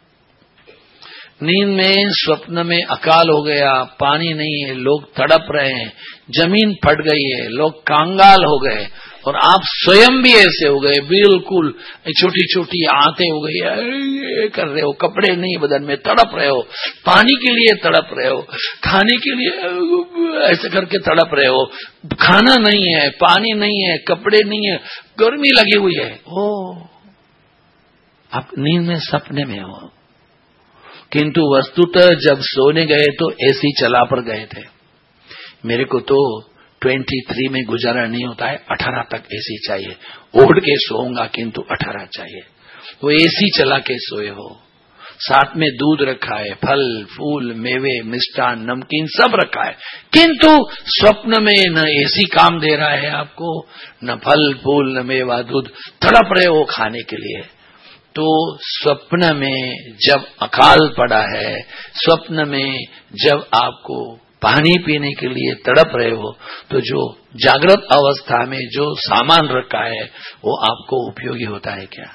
नींद में स्वप्न में अकाल हो गया, पानी नहीं है, लोग तड़प रहे हैं, जमीन फट गई है, लोग कांगाल हो गए, और आप स्वयं भी ऐसे हो गए, बिल्कुल छोटी छोटी आंतें हो गई, ये कर रहे हो, कपड़े नहीं बदन में, तड़प रहे हो, पानी के लिए तड़प रहे हो, खाने के लिए ऐसे करके तड़प रहे हो, खाना नहीं है, पानी नहीं है, कपड़े नहीं है, गर्मी लगी हुई है। ओ आप नींद में सपने में हो, किंतु वस्तुतः जब सोने गए तो एसी चला पर गए थे। मेरे को तो 23 में गुजारा नहीं होता है, 18 तक एसी चाहिए, ओढ़ के सोऊंगा किंतु 18 चाहिए। वो एसी चला के सोए हो, साथ में दूध रखा है, फल फूल मेवे मिष्ठान नमकीन सब रखा है, किंतु स्वप्न में न एसी काम दे रहा है आपको, न फल फूल न मेवा दूध, तड़प रहे हो खाने के लिए। तो स्वप्न में जब अकाल पड़ा है, स्वप्न में जब आपको पानी पीने के लिए तड़प रहे हो, तो जो जागृत अवस्था में जो सामान रखा है वो आपको उपयोगी होता है क्या?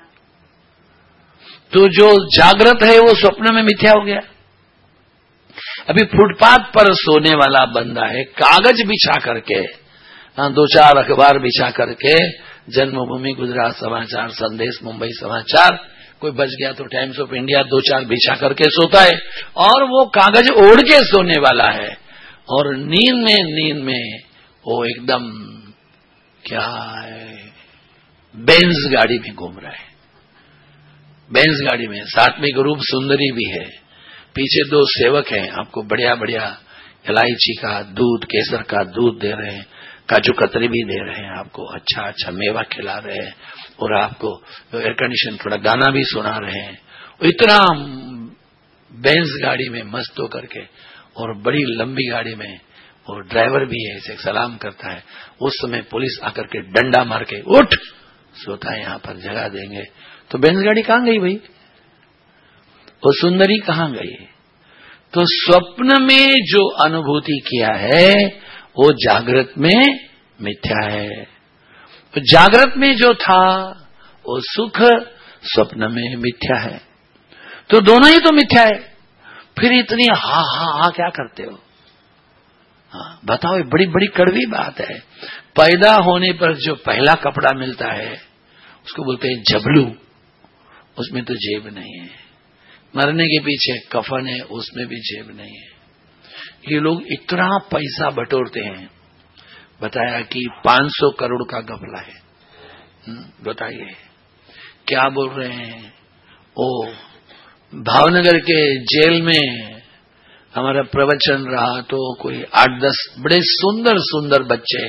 तो जो जागृत है वो स्वप्न में मिथ्या हो गया। अभी फुटपाथ पर सोने वाला बंदा है, कागज बिछा करके, 2-4 अखबार बिछा करके, जन्मभूमि, गुजरात समाचार, संदेश, मुंबई समाचार, कोई बच गया तो टाइम्स ऑफ इंडिया, 2-4 बिछा करके सोता है, और वो कागज ओढ़ के सोने वाला है, और नींद में वो एकदम क्या है, बेंज गाड़ी में घूम रहा है, बेंज गाड़ी में, साथ में एक रूप सुंदरी भी है, पीछे 2 सेवक हैं, आपको बढ़िया बढ़िया इलायची का दूध, केसर का दूध दे रहे हैं, काजू कतरी भी दे रहे हैं आपको, अच्छा अच्छा मेवा खिला रहे हैं, और आपको एयर कंडीशन थोड़ा गाना भी सुना रहे हैं। इतना बेंज गाड़ी में मस्त होकर के, और बड़ी लंबी गाड़ी में, और ड्राइवर भी है, इसे सलाम करता है। उस समय पुलिस आकर के डंडा मार के, उठ, सोता है यहाँ पर, जगह देंगे। तो बेंज गाड़ी कहाँ गई भाई? वो सुंदरी कहाँ गई? तो स्वप्न में जो अनुभूति किया है वो जागृत में मिथ्या है। तो जागृत में जो था वो सुख स्वप्न में मिथ्या है, तो दोनों ही तो मिथ्या है। फिर इतनी हा हा हा क्या करते हो? हाँ बताओ, बड़ी बड़ी कड़वी बात है। पैदा होने पर जो पहला कपड़ा मिलता है उसको बोलते हैं झबलू, उसमें तो जेब नहीं है। मरने के पीछे कफन है, उसमें भी जेब नहीं है। ये लोग इतना पैसा बटोरते हैं, बताया कि 500 करोड़ का घपला है। बताइए क्या बोल रहे हैं? ओ भावनगर के जेल में हमारा प्रवचन रहा तो कोई 8-10 बड़े सुंदर सुंदर बच्चे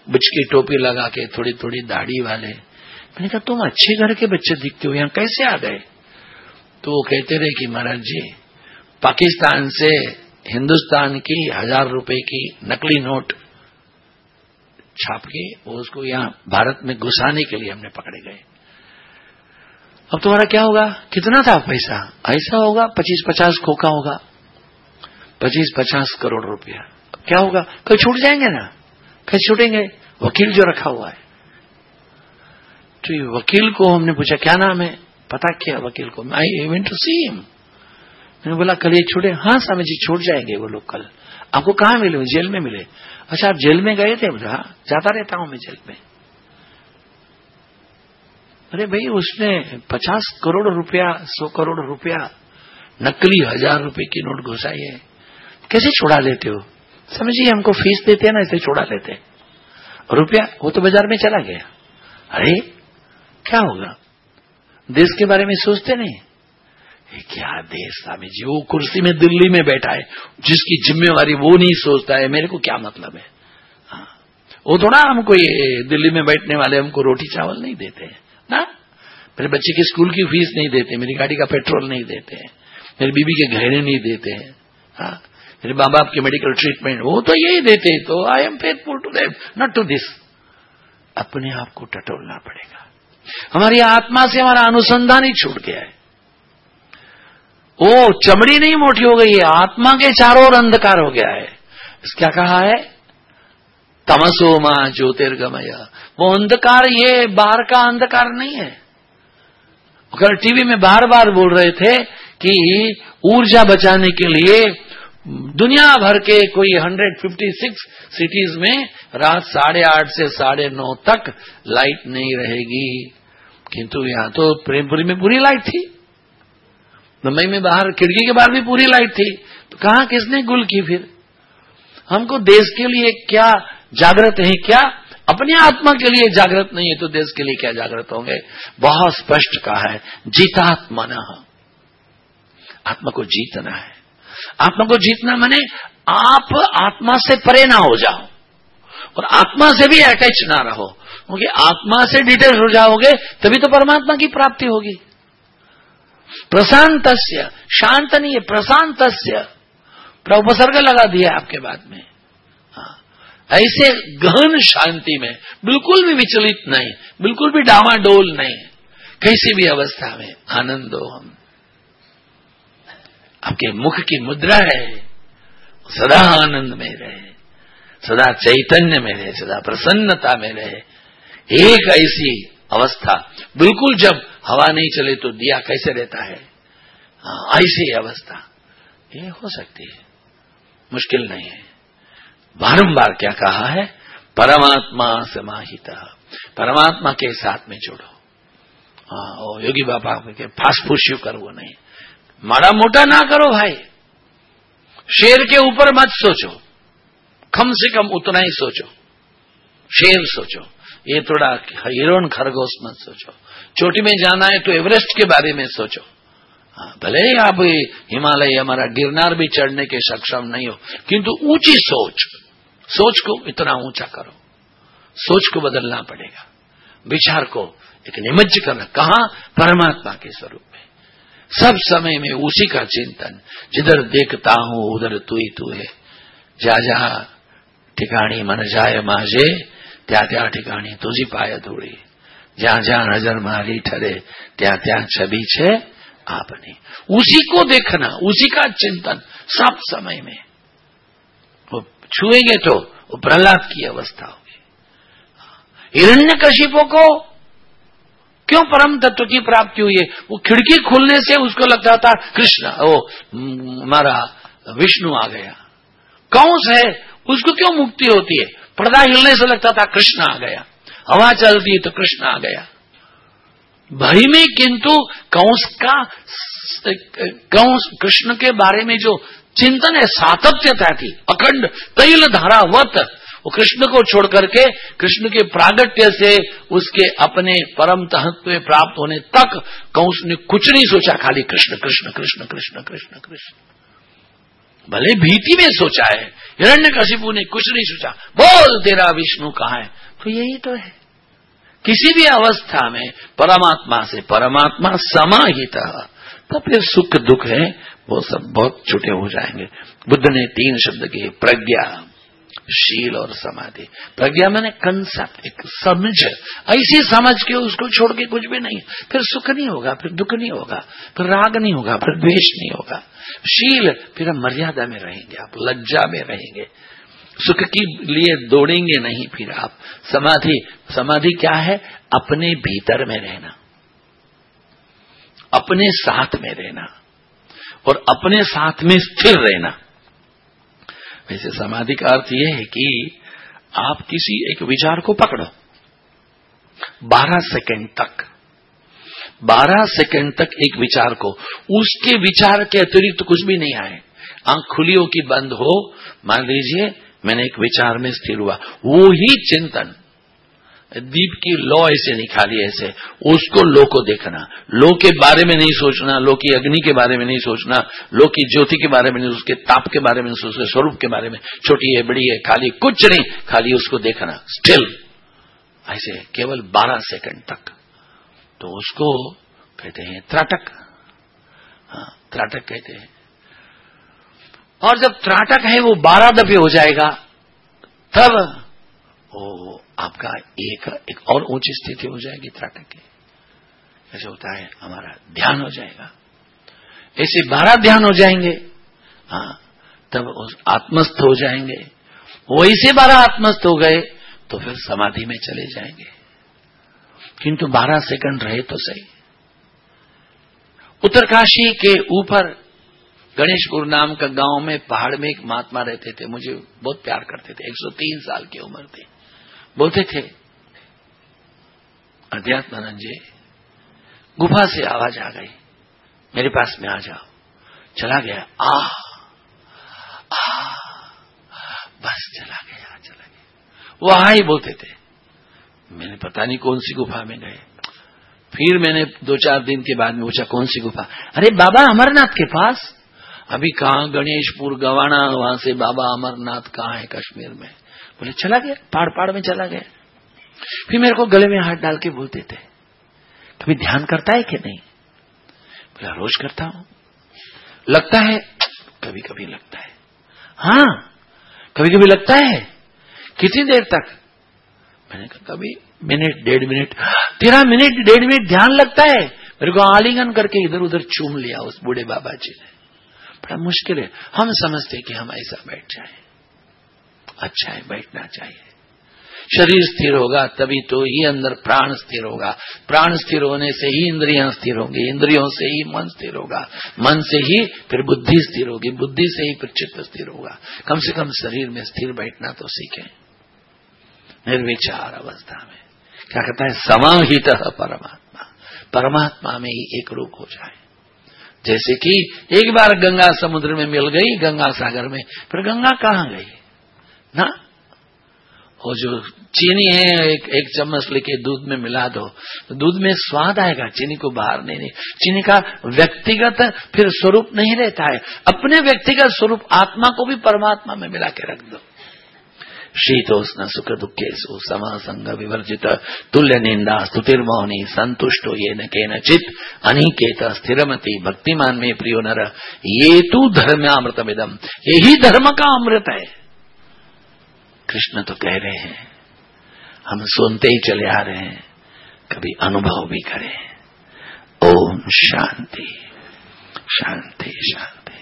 बुच की टोपी लगा के, थोड़ी थोड़ी दाढ़ी वाले। मैंने कहा तुम अच्छे घर के बच्चे दिखते हो, यहाँ कैसे आ गए? तो वो कहते रहे कि महाराज जी, पाकिस्तान से हिंदुस्तान की 1000 रुपए की नकली नोट छाप के वो उसको यहाँ भारत में घुसाने के लिए हमने पकड़े गए। अब तुम्हारा क्या होगा? कितना था पैसा? ऐसा होगा 25-50 खोखा होगा, 25-50 करोड़ रुपया। क्या होगा? कोई छूट जाएंगे ना? कैसे छूटेंगे? वकील जो रखा हुआ है। तो वकील को हमने पूछा क्या नाम है, पता किया वकील को। I went to see him. मैंने बोला कल ये छूटे? हाँ स्वामी जी छूट जाएंगे वो लोग कल। आपको कहाँ मिले? जेल में मिले। अच्छा आप जेल में गए थे? हाँ जाता रहता हूं मैं जेल में। अरे भाई उसने 50 करोड़ रुपया, 100 करोड़ रुपया नकली 1000 रुपए की नोट घुसाई है, कैसे छुड़ा लेते हो? समझिए हमको फीस देते हैं ना, इसे छुड़ा लेते हैं। रुपया वो तो बाजार में चला गया। अरे क्या होगा? देश के बारे में सोचते नहीं? क्या देश स्वामी जी, वो कुर्सी में दिल्ली में बैठा है, जिसकी जिम्मेवारी वो नहीं सोचता है, मेरे को क्या मतलब है? हाँ, वो थोड़ा हमको ये दिल्ली में बैठने वाले हमको रोटी चावल नहीं देते हैं ना, मेरे बच्चे की स्कूल की फीस नहीं देते, मेरी गाड़ी का पेट्रोल नहीं देते हैं, मेरी बीबी के गहने नहीं देते हैं, हाँ, मेरे माँ बाप के मेडिकल ट्रीटमेंट वो तो यही देते हैं। तो I am faithful to them, not to this. अपने आप को टटोलना पड़ेगा। हमारी आत्मा से हमारा अनुसंधान ही छूट गया है। वो चमड़ी नहीं मोटी हो गई है, आत्मा के चारों ओर अंधकार हो गया है। क्या कहा है? तमसो मां ज्योतिर्गमय। वो अंधकार ये बाहर का अंधकार नहीं है। कल टीवी में बार बार बोल रहे थे कि ऊर्जा बचाने के लिए दुनिया भर के कोई 156 सिटीज में रात 8:30 से 9:30 तक लाइट नहीं रहेगी, किंतु यहां तो प्रेमपुरी में पूरी लाइट थी, मुंबई में बाहर खिड़की के बाहर भी पूरी लाइट थी। तो कहां किसने गुल की? फिर हमको देश के लिए क्या जागृत है? क्या अपने आत्मा के लिए जागृत नहीं है तो देश के लिए क्या जागृत होंगे? बहुत स्पष्ट कहा है, जीतात्मनः। आत्मा को जीतना है। आत्मा को जीतना माने आप आत्मा से परे ना हो जाओ और आत्मा से भी अटैच ना रहो, क्योंकि आत्मा से डिटेच हो जाओगे तभी तो परमात्मा की प्राप्ति होगी। प्रशांतस्य, शांत नहीं है, प्रशांतस्य, उपसर्ग लगा दिया आपके बाद में। हाँ, ऐसे गहन शांति में बिल्कुल भी विचलित नहीं, बिल्कुल भी डामाडोल नहीं, कैसी भी अवस्था में आनंदो हम। आपके मुख की मुद्रा है, सदा आनंद में रहे, सदा चैतन्य में रहे, सदा प्रसन्नता में रहे। एक ऐसी अवस्था, बिल्कुल जब हवा नहीं चले तो दिया कैसे रहता है, ऐसी अवस्था ये हो सकती है, मुश्किल नहीं है। बारंबार क्या कहा है? परमात्मा समाहिता, परमात्मा के साथ में जोड़ो। योगी बाबा के फास्ट फूस करो नहीं, माड़ा मोटा ना करो भाई। शेर के ऊपर मत सोचो, कम से कम उतना ही सोचो, शेर सोचो, ये थोड़ा हिरण खरगोश मत सोचो। चोटी में जाना है तो एवरेस्ट के बारे में सोचो। भले ही आप हिमालय हमारा गिरनार भी चढ़ने के सक्षम नहीं हो, किंतु ऊंची सोच को इतना ऊंचा करो। सोच को बदलना पड़ेगा, विचार को एक निमज्ज करना। कहां? परमात्मा के स्वरूप में, सब समय में उसी का चिंतन। जिधर देखता हूं उधर तू ही तू है। जा जा ठिकाणी मन जाए माजे, त्या त्या ठिकाणी तुझी पाय धूड़ी। ज्યાં જ્યાં नजर मारी ठरे, त्या त्या छवि छे आपने। उसी को देखना, उसी का चिंतन सब समय में। वो छुएंगे तो वो प्रहलाद की अवस्था होगी। हिरण्यकशिपु को क्यों परम तत्व की प्राप्ति हुई है? वो खिड़की खुलने से उसको लगता था कृष्ण, वो हमारा विष्णु आ गया। कंस है, उसको क्यों मुक्ति होती है? पर्दा हिलने से लगता था कृष्ण आ गया, हवा चलती है तो कृष्ण आ गया। भाई में किंतु कंस कृष्ण के बारे में जो चिंतन है, सातत्यता थी, अखंड तैल धारावत। वो कृष्ण को छोड़ करके कृष्ण के प्रागट्य से उसके अपने परम तत्व प्राप्त होने तक कंस ने कुछ नहीं सोचा, खाली कृष्ण कृष्ण कृष्ण कृष्ण कृष्ण कृष्ण। भले भीति में सोचा है, हिरण्यकशिपु ने कुछ नहीं सोचा, बोल तेरा विष्णु कहाँ है, तो यही तो है। किसी भी अवस्था में परमात्मा से परमात्मा समाहित, तो फिर सुख दुख है वो सब बहुत छोटे हो जाएंगे। बुद्ध ने 3 शब्द किए, प्रज्ञा, शील और समाधि। प्रज्ञा मैंने कंसेप्ट, एक समझ, ऐसी समझ के उसको छोड़ के कुछ भी नहीं, फिर सुख नहीं होगा, फिर दुख नहीं होगा, फिर राग नहीं होगा, फिर द्वेष नहीं होगा। शील, फिर हम मर्यादा में रहेंगे, आप लज्जा में रहेंगे, सुख के लिए दौड़ेंगे नहीं फिर आप। समाधि, समाधि क्या है? अपने भीतर में रहना, अपने साथ में रहना और अपने साथ में स्थिर रहना। वैसे समाधि का अर्थ यह है कि आप किसी एक विचार को पकड़ो 12 सेकंड तक, 12 सेकंड तक एक विचार को, उसके विचार के अतिरिक्त कुछ भी नहीं आए, आंख खुली हो कि बंद हो, मान लीजिए मैंने एक विचार में स्थिर हुआ, वो ही चिंतन, दीप की लौ ऐसे निकाली, ऐसे उसको लो को देखना, लो के बारे में नहीं सोचना, लो की अग्नि के बारे में नहीं सोचना, लो की ज्योति के बारे में नहीं, उसके ताप के बारे में नहीं सोचना, स्वरूप के बारे में, छोटी है बड़ी है खाली कुछ नहीं, खाली उसको देखना स्टिल, ऐसे केवल 12 सेकंड तक। तो उसको कहते हैं त्राटक। हाँ, त्राटक कहते हैं। और जब त्राटक है वो 12 दफे हो जाएगा, तब वो आपका एक और ऊंची स्थिति हो जाएगी त्राटक की। ऐसे होता है हमारा ध्यान हो जाएगा, ऐसे 12 ध्यान हो जाएंगे। हाँ, तब उस आत्मस्थ हो जाएंगे। वैसे 12 आत्मस्थ हो गए तो फिर समाधि में चले जाएंगे, किंतु 12 सेकंड रहे तो सही। उत्तरकाशी के ऊपर गणेशपुर नाम का गांव में पहाड़ में एक महात्मा रहते थे, मुझे बहुत प्यार करते थे, 103 साल की उम्र थी। बोलते थे, अध्यात्मानंद जी, गुफा से आवाज आ गई, मेरे पास में आ जाओ। चला गया, बस चला गया। वो ही बोलते थे। मैंने पता नहीं कौन सी गुफा में गए, फिर मैंने 2-4 दिन के बाद में पूछा कौन सी गुफा? अरे बाबा अमरनाथ के पास। अभी कहाँ? गणेशपुर गवाना, वहां से बाबा अमरनाथ कहाँ है? कश्मीर में। बोले चला गया, पहाड़ में चला गया। फिर मेरे को गले में हाथ डाल के बोलते थे, कभी ध्यान करता है कि नहीं? बोला रोज करता हूं। लगता है? कभी कभी लगता है। हाँ, कभी कभी लगता है। कितनी देर तक? मैंने कहा कभी मिनट 1.5 मिनट। 13 मिनट 1.5 मिनट ध्यान लगता है। मेरे को आलिंगन करके इधर उधर चूम लिया उस बूढ़े बाबा जी ने। बड़ा मुश्किल है, हम समझते कि हम ऐसा बैठ जाए। अच्छा है, बैठना चाहिए। शरीर स्थिर होगा तभी तो ही अंदर प्राण स्थिर होगा, प्राण स्थिर होने से ही इंद्रियां स्थिर होंगी, इंद्रियों से ही मन स्थिर होगा, मन से ही फिर बुद्धि स्थिर होगी, बुद्धि से ही फिर चित्त स्थिर होगा। कम से कम शरीर में स्थिर बैठना तो सीखें। निर्विचार अवस्था में क्या कहता है? समाहित परमात्मा, परमात्मा में ही एक रूप हो जाए। जैसे कि एक बार गंगा समुद्र में मिल गई, गंगा सागर में, फिर गंगा कहाँ गई ना? वो जो चीनी है, एक चम्मच लेके दूध में मिला दो तो दूध में स्वाद आएगा, चीनी को बाहर नहीं। चीनी का व्यक्तिगत फिर स्वरूप नहीं रहता है, अपने व्यक्तिगत स्वरूप आत्मा को भी परमात्मा में मिला के रख दो। शीतोष्ण सुख दुखेषु समासंग विवर्जित तुल्य निंदा स्तुतिर्मौनी संतुष्टो ये न केनचित अनिकेत स्थिरमति भक्तिमान में प्रियो नर ये तू धर्मामृतमिदम, यही धर्म का अमृत है। कृष्ण तो कह रहे हैं, हम सुनते ही चले आ रहे हैं, कभी अनुभव भी करें। ओम शांति शांति शांति।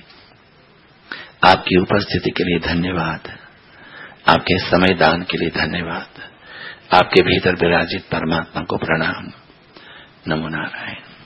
आपकी उपस्थिति के लिए धन्यवाद, आपके समय दान के लिए धन्यवाद, आपके भीतर विराजित परमात्मा को प्रणाम। नमो नारायण।